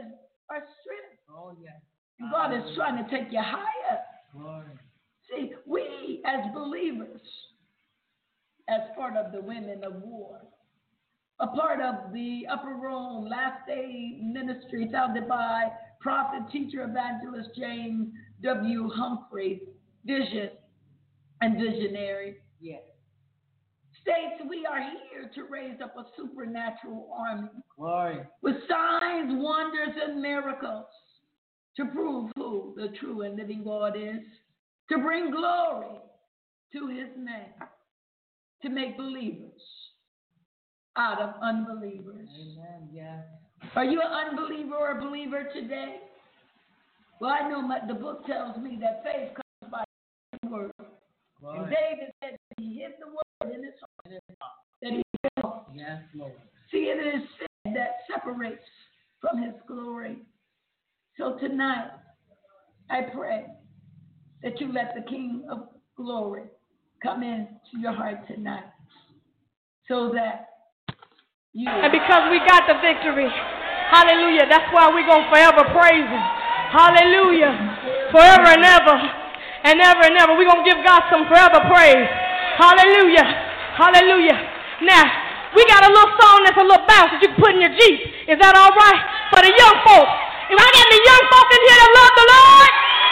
our strength. Oh, yes. And God is trying to take you higher. Glory. See, we as believers, as part of the women of war, a part of the upper room, last day ministry founded by prophet, teacher, evangelist James W. Humphrey, vision and visionary. Yes. States we are here to raise up a supernatural army. Glory. With signs, wonders, and miracles to prove who the true and living God is, to bring glory to his name, to make believers out of unbelievers. Amen. Yes. Are you an unbeliever or a believer today? Well, I know my, the book tells me that faith comes by the word. Glory. And David said he hid the word in his heart, that he held. Yes, Lord. See, it is sin that separates from his glory. So tonight, I pray that you let the King of Glory come into your heart tonight, so that you... And because we got the victory, hallelujah, that's why we're going to forever praise him. Hallelujah. Forever and ever, and ever and ever. We're going to give God some forever praise. Hallelujah. Hallelujah. Now, we got a little song that's a little bounce that you can put in your Jeep. Is that all right? For the young folks. If I got any young folks in here that love the Lord,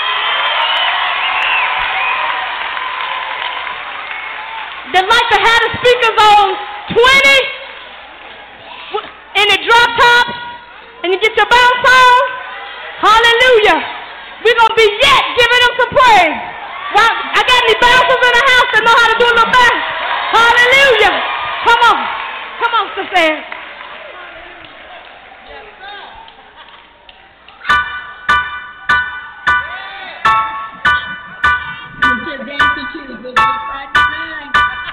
that like to have the speakers on twenty and the drop tops, and you get your bounce on, hallelujah. We're going to be yet giving them some praise. Well, I got any bouncers in the house that know how to do a little bounce? Hallelujah. Come on. Come on, Sister Ann. Sister Dancer too, good Friday night.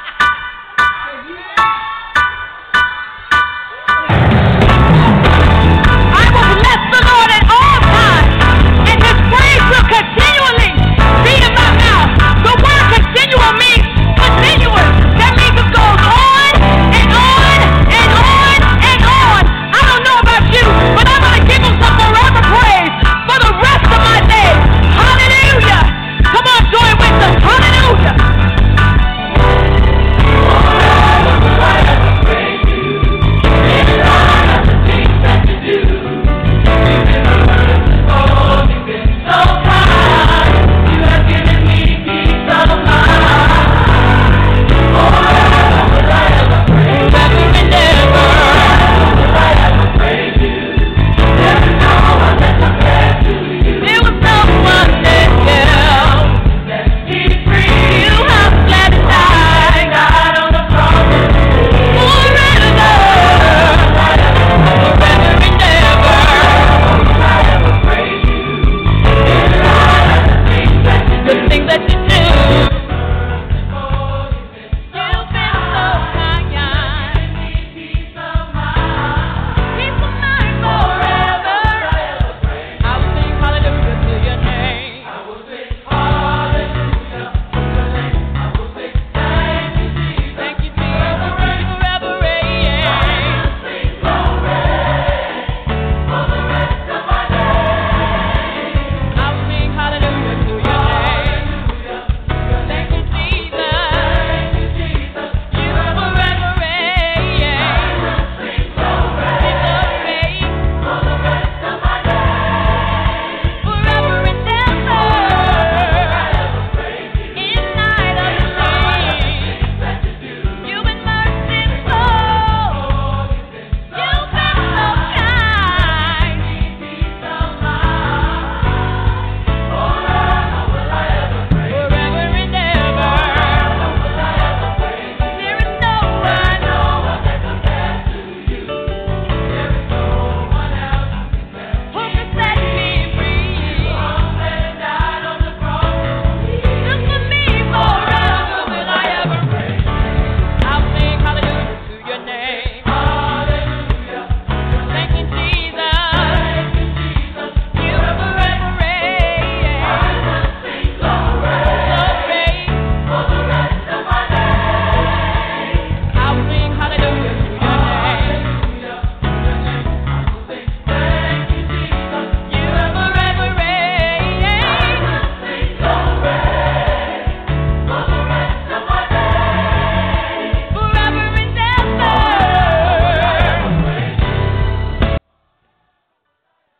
I will bless the Lord at all times, and his praise will continually be in my mouth. The word continual means continuous. That means it goes on and on and on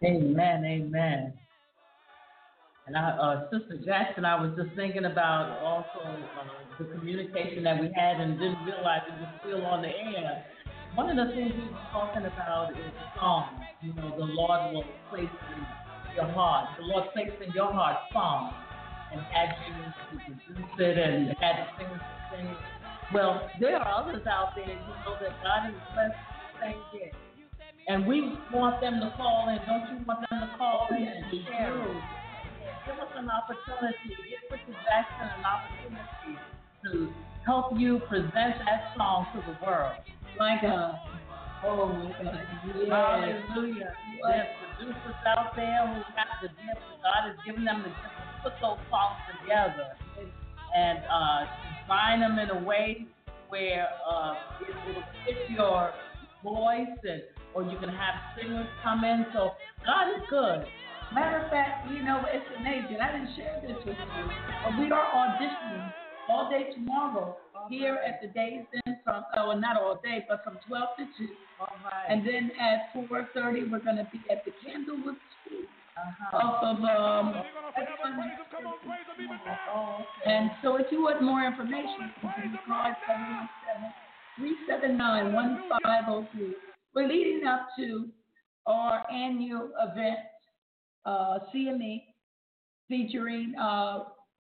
Amen, amen. And I, uh, Sister Jackson, I was just thinking about also uh, the communication that we had and didn't realize it was still on the air. One of the things we were talking about is song. You know, the Lord will place in your heart. The Lord placed in your heart song and had you to produce it and had singers to sing it. Well, there are others out there, you know, that God has blessed the same gift. And we want them to call in. Don't you want them to call in and share it? Give us an opportunity. Give Sister Jackson an opportunity to help you present that song to the world. My God. Oh, my God. Yes. Hallelujah. There's producers out there who have the gift. God has given them the gift to put those songs together and uh, combine them in a way where uh, it, it'll fit your voice, and or you can have singers come in. So God is good. Matter of fact, you know, it's amazing. I didn't share this with you, but we are auditioning all day tomorrow here at the Days Inn from, oh, not all day, but from twelve to two. All right. And then at four thirty, we're going to be at the Candlewood School uh-huh. off of, um, oh, okay. And so if you want more information, you can call seven one seven, three seven nine, one five zero three. We're leading up to our annual event, uh, C M E, featuring uh,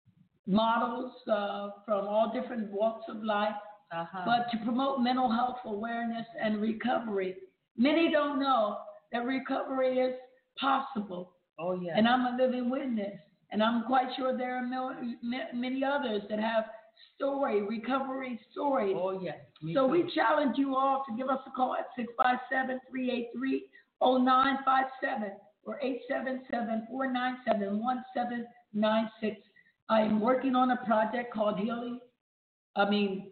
models uh, from all different walks of life, uh-huh. but to promote mental health awareness and recovery. Many don't know that recovery is possible. Oh, yeah. And I'm a living witness. And I'm quite sure there are mil- many others that have story, recovery stories. Oh, yes. Me so too. we challenge you all to give us a call at six five seven, three eight three, zero nine five seven or eight seven seven, four nine seven, one seven nine six. I am working on a project called Healing, I mean,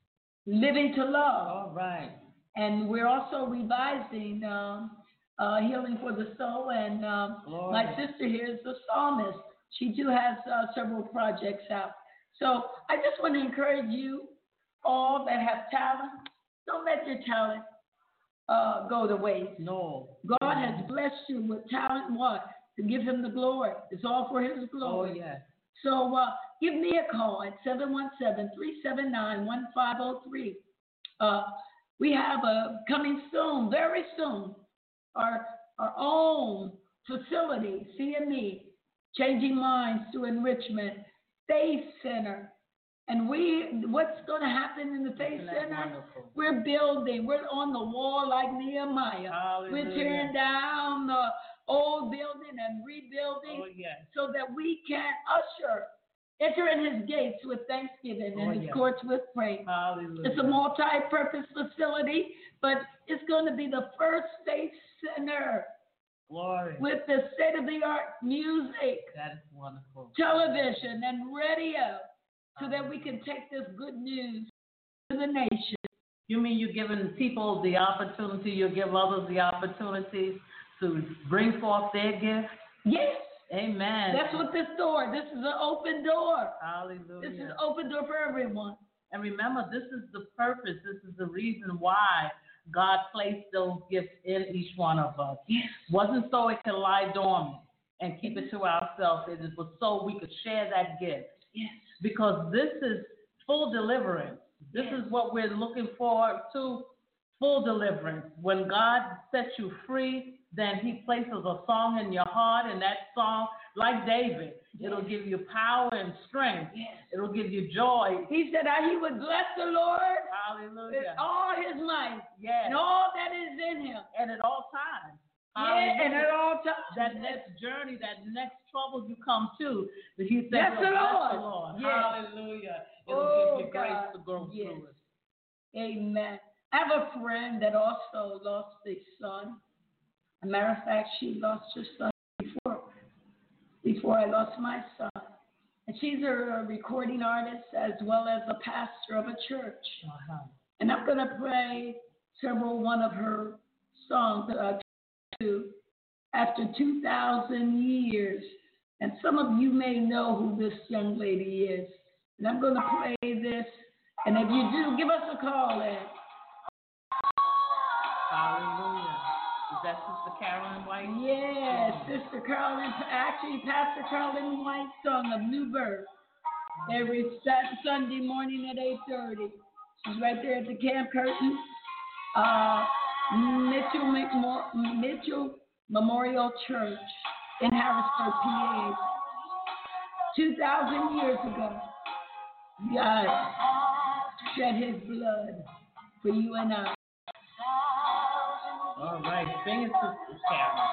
Living to Love. All right. And we're also revising um, uh, Healing for the Soul. And um, my sister here is the psalmist. She too has uh, several projects out. So I just want to encourage you all that have talent. Don't let your talent uh, go to waste. No. God has blessed you with talent. What? To give him the glory. It's all for his glory. Oh, yes. So uh, give me a call at seven one seven, three seven nine, one five zero three. Uh, we have a coming soon, very soon, our our own facility, C M E, Changing Minds to Enrichment, Faith Center. And we, what's going to happen in the Faith Center? Wonderful? We're building. We're on the wall like Nehemiah. Hallelujah. We're tearing down the old building and rebuilding oh, yes. so that we can usher, enter in his gates with thanksgiving and oh, his yes. courts with praise. Hallelujah. It's a multi-purpose facility, but it's going to be the first Faith Center. Glory. With the state-of-the-art music, that is wonderful. television, and radio, so that we can take this good news to the nation. You mean you're giving people the opportunity, you'll give others the opportunity to bring forth their gift? Yes. Amen. That's what this door, this is an open door. Hallelujah. This is an open door for everyone. And remember, this is the purpose, this is the reason why God placed those gifts in each one of us. Yes. It wasn't so it could lie dormant and keep it to ourselves. It was so we could share that gift. Yes. Because this is full deliverance. This yes. is what we're looking forward to, full deliverance. When God sets you free, then he places a song in your heart, and that song, like David, yes. it'll give you power and strength. Yes. It'll give you joy. He said that he would bless the Lord Hallelujah. with all his might yes. and all that is in him. And at all times. Yeah, and at all times. That next journey, that next trouble you come to, that he said, bless the Lord. The Lord. Yes. Hallelujah. It'll oh, give you God. grace to go yes. through it. Amen. I have a friend that also lost a son. As a matter of fact, she lost her son before, before I lost my son. And she's a recording artist as well as a pastor of a church. Uh-huh. And I'm going to play several one of her songs uh, to, after two thousand years. And some of you may know who this young lady is. And I'm going to play this. And if you do, give us a call in. Hallelujah. Is that Sister Carolyn White? Yes, Sister Carolyn, actually Pastor Carolyn White's song of New Birth. Every Sunday morning at eight thirty. She's right there at the Camp Curtin, uh, Mitchell, McMor- Mitchell Memorial Church in Harrisburg, P A. two thousand years ago, God shed his blood for you and I. All right, sing it, Sister Carolyn.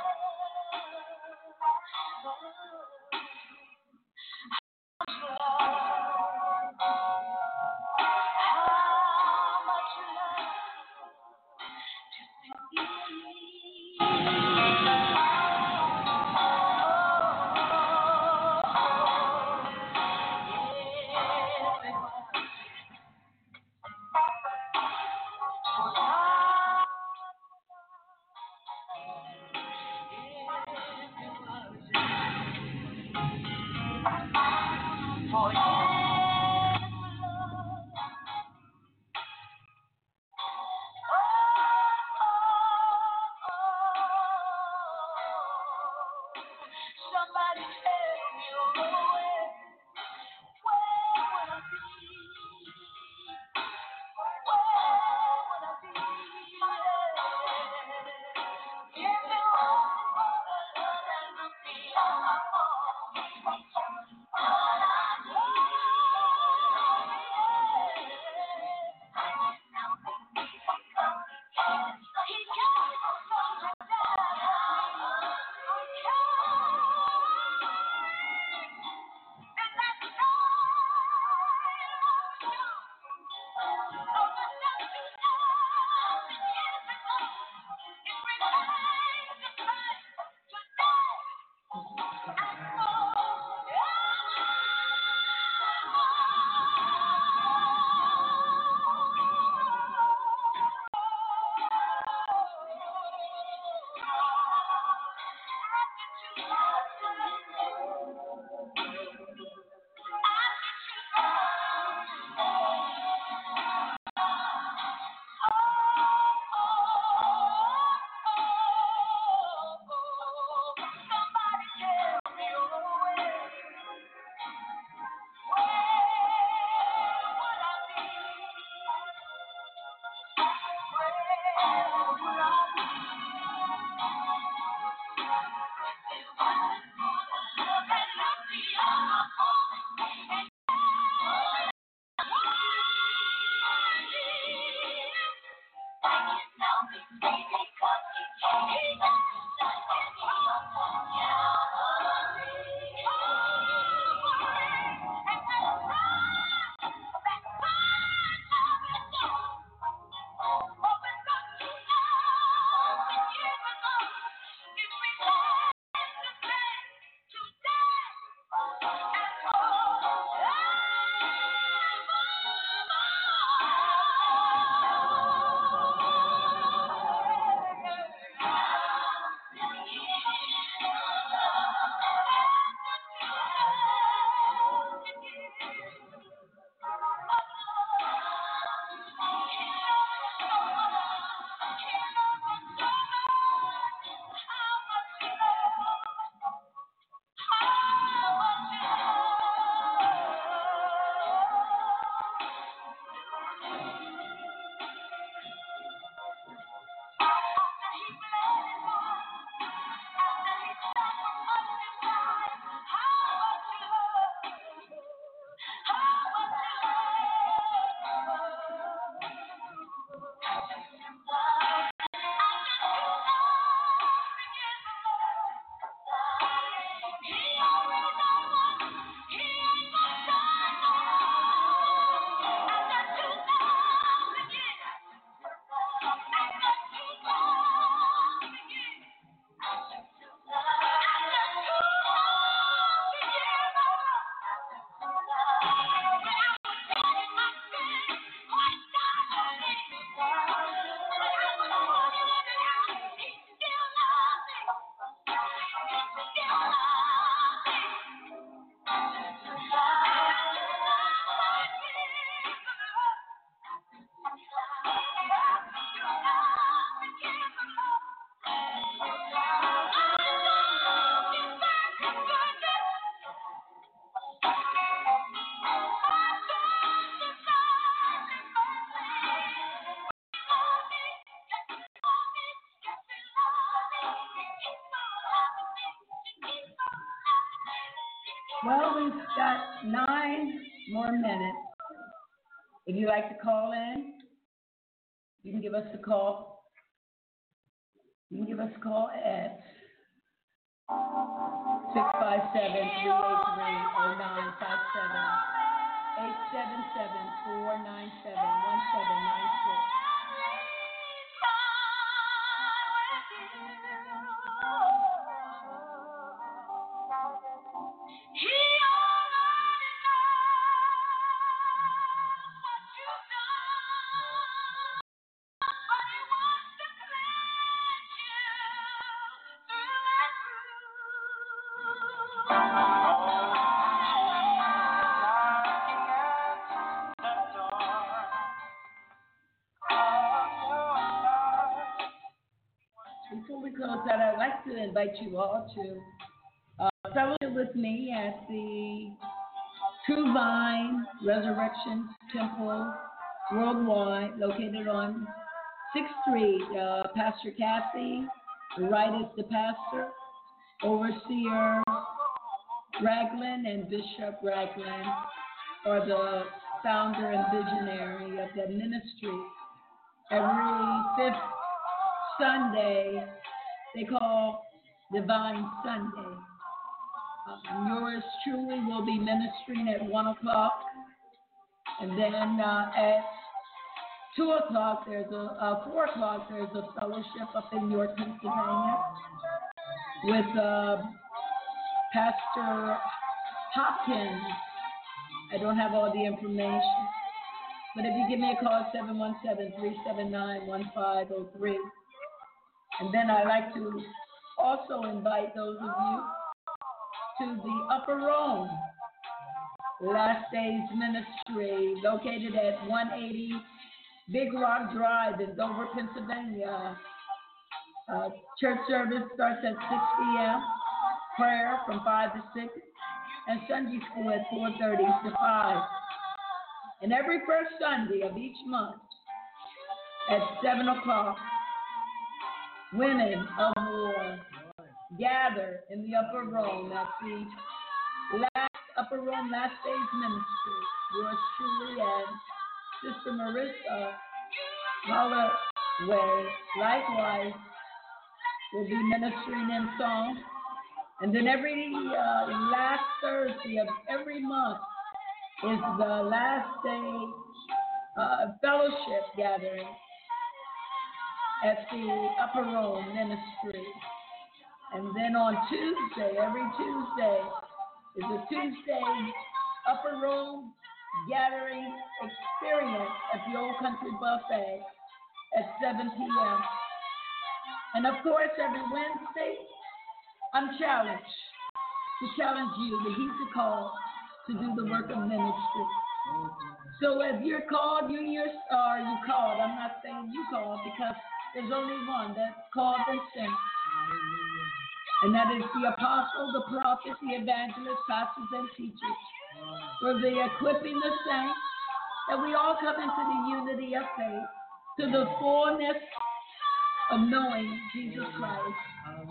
Well, we've got nine more minutes. If you'd like to call in, you can give us a call. You can give us a call at six five seven, three eight three, oh nine five seven, eight seven seven, four nine seven, one seven nine six. Before we close out, I'd like to invite you all to uh, fellowship with me at the True Vine Resurrection Temple Worldwide, located on sixth Street. Uh, Pastor Kathy, right is the pastor, Overseer Ragland and Bishop Ragland are the founder and visionary of the ministry. Every fifth Sunday, they call Divine Sunday. Uh, yours truly will be ministering at one o'clock. And then uh, at two o'clock, there's a, uh, four o'clock, there's a fellowship up in York, Pennsylvania with uh, Pastor Hopkins. I don't have all the information. But if you give me a call, seven one seven, three seven nine, one five zero three. And then I'd like to also invite those of you to the Upper Rome Last Days Ministry, located at one eighty Big Rock Drive in Dover, Pennsylvania. Uh, church service starts at six p.m., prayer from five to six, and Sunday school at four thirty to five. And every first Sunday of each month at seven o'clock, women of war gather in the Upper Room at the last Upper Room Last Days Ministry. Yours truly and Sister Marissa Holloway, likewise, will be ministering in song. And then every uh, last Thursday of every month is the last day uh, fellowship gathering at the Upper Room Ministry. And then on Tuesday, every Tuesday, is a Tuesday Upper Room Gathering Experience at the Old Country Buffet at seven p.m. And of course, every Wednesday, I'm challenged to challenge you to heed the call to do the work of ministry. So if you're called, you yours are you called. I'm not saying you called because there's only one that's called and sent. And that is the apostle, the prophet, the evangelist, pastors, and teachers. For the equipping the saints, that we all come into the unity of faith, to the fullness of knowing Jesus Christ.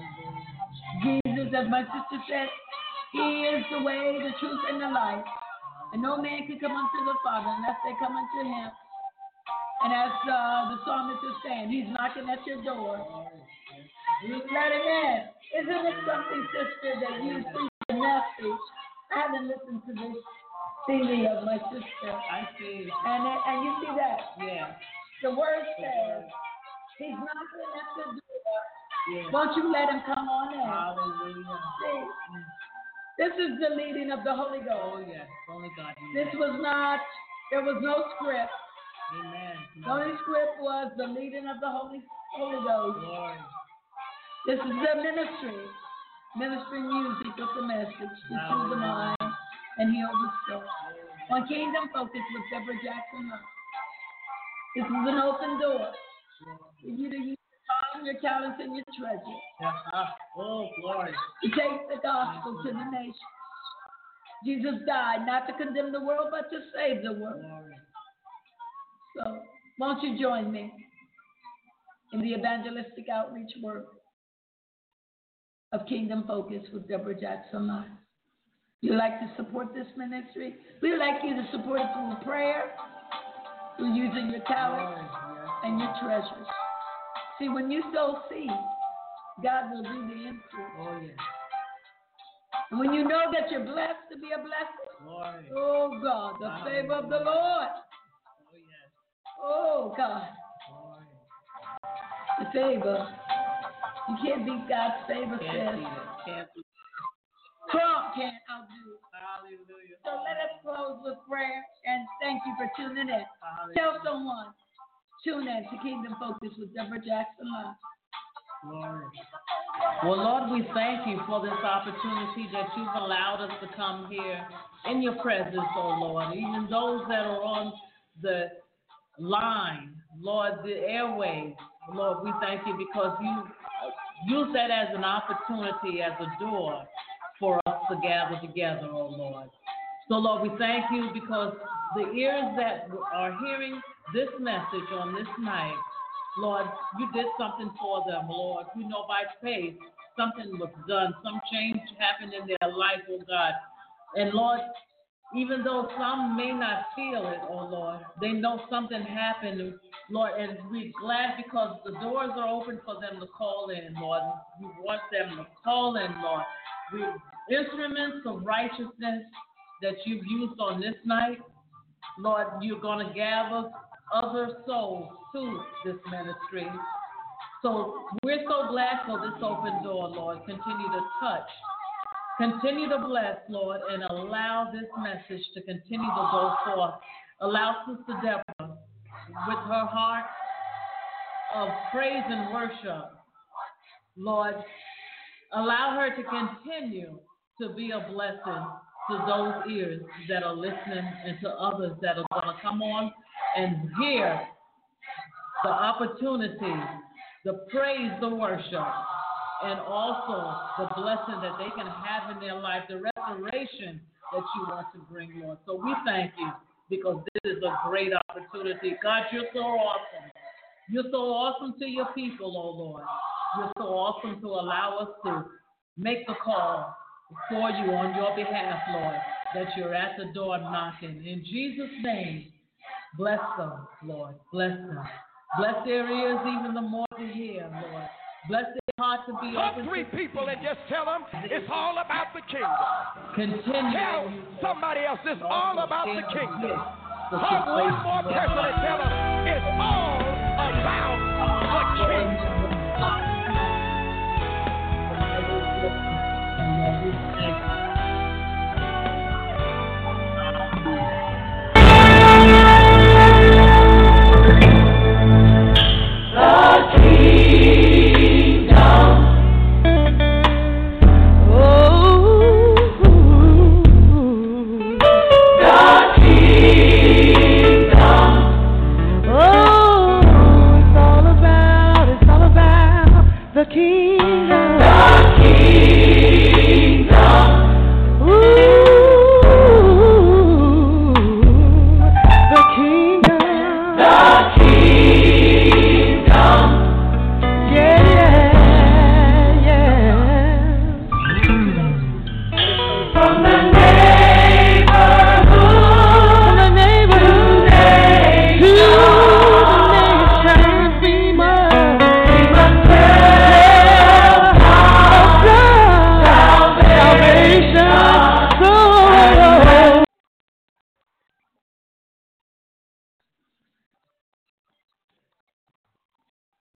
Jesus, as my sister said, he is the way, the truth, and the life. And no man can come unto the Father unless they come unto him. And as uh, the psalmist is saying, he's knocking at your door. You let him in. Isn't it something, sister, that you preach the message? I haven't listened to this C D of my sister. I see. And it, and you see that? Yeah. The word says, he's knocking at the door. Yeah. Won't you let him come on in? Hallelujah. See, this is the leading of the Holy Oh, Ghost. yes. Only God. This was not, there was no script. Amen. The only script was the leading of the Holy Holy Ghost. Glory. This is the ministry. Ministry music with the message to soothe the mind and heal the soul. On Kingdom Focus with Deborah Jackson Hunt. This is an open door for you to use your time, your talents, and your treasure. Yeah. Oh, glory. To take the gospel to the nation. Jesus died not to condemn the world, but to save the world. Glory. So, won't you join me in the evangelistic outreach work of Kingdom Focus with Deborah Jackson Hunt? You like to support this ministry? We'd like you to support it through prayer, through using your talents and your treasures. See, when you sow seed, God will do the increase. Oh, yes. And when you know that you're blessed to be a blessing, Lord. oh God, the Hallelujah. favor of the Lord. Oh, yes. Oh God, Lord. the favor. You can't beat God's favor, Can't sis. beat it. Can't beat it. Trump can't outdo it. Hallelujah. So let us close with prayer and thank you for tuning in. Hallelujah. Tell someone, tune in to Kingdom Focus with Deborah Jackson Love. Lord. Well, Lord, we thank you for this opportunity that you've allowed us to come here in your presence, oh Lord. Even those that are on the line, Lord, the airwaves, Lord, we thank you because you use that as an opportunity, as a door for us to gather together, oh Lord. So, Lord, we thank you because the ears that are hearing this message on this night, Lord, you did something for them, Lord. You know by faith something was done, some change happened in their life, oh God. And Lord, even though some may not feel it, oh Lord, they know something happened, Lord, and we're glad because the doors are open for them to call in, Lord. We want them to call in, Lord. We're instruments of righteousness that you've used on this night. Lord, you're going to gather other souls to this ministry. So we're so glad for this open door, Lord. Continue to touch. Continue to bless, Lord, and allow this message to continue to go forth. Allow Sister Deborah, with her heart of praise and worship, Lord, allow her to continue to be a blessing to those ears that are listening and to others that are going to come on and hear the opportunity, the praise, the worship, and also the blessing that they can have in their life, the restoration that you want to bring, Lord. So we thank you because this is a great opportunity. God, you're so awesome. You're so awesome to your people, oh Lord. You're so awesome to allow us to make the call for you on your behalf, Lord, that you're at the door knocking. In Jesus' name, bless them, Lord. Bless them. Bless their ears even the more to hear, Lord. Bless their heart to be Hug open. three to people and just tell them it's all about the kingdom. Continue. Tell somebody else it's all about the kingdom. The Hug one more person and tell them it's all about the kingdom. The key.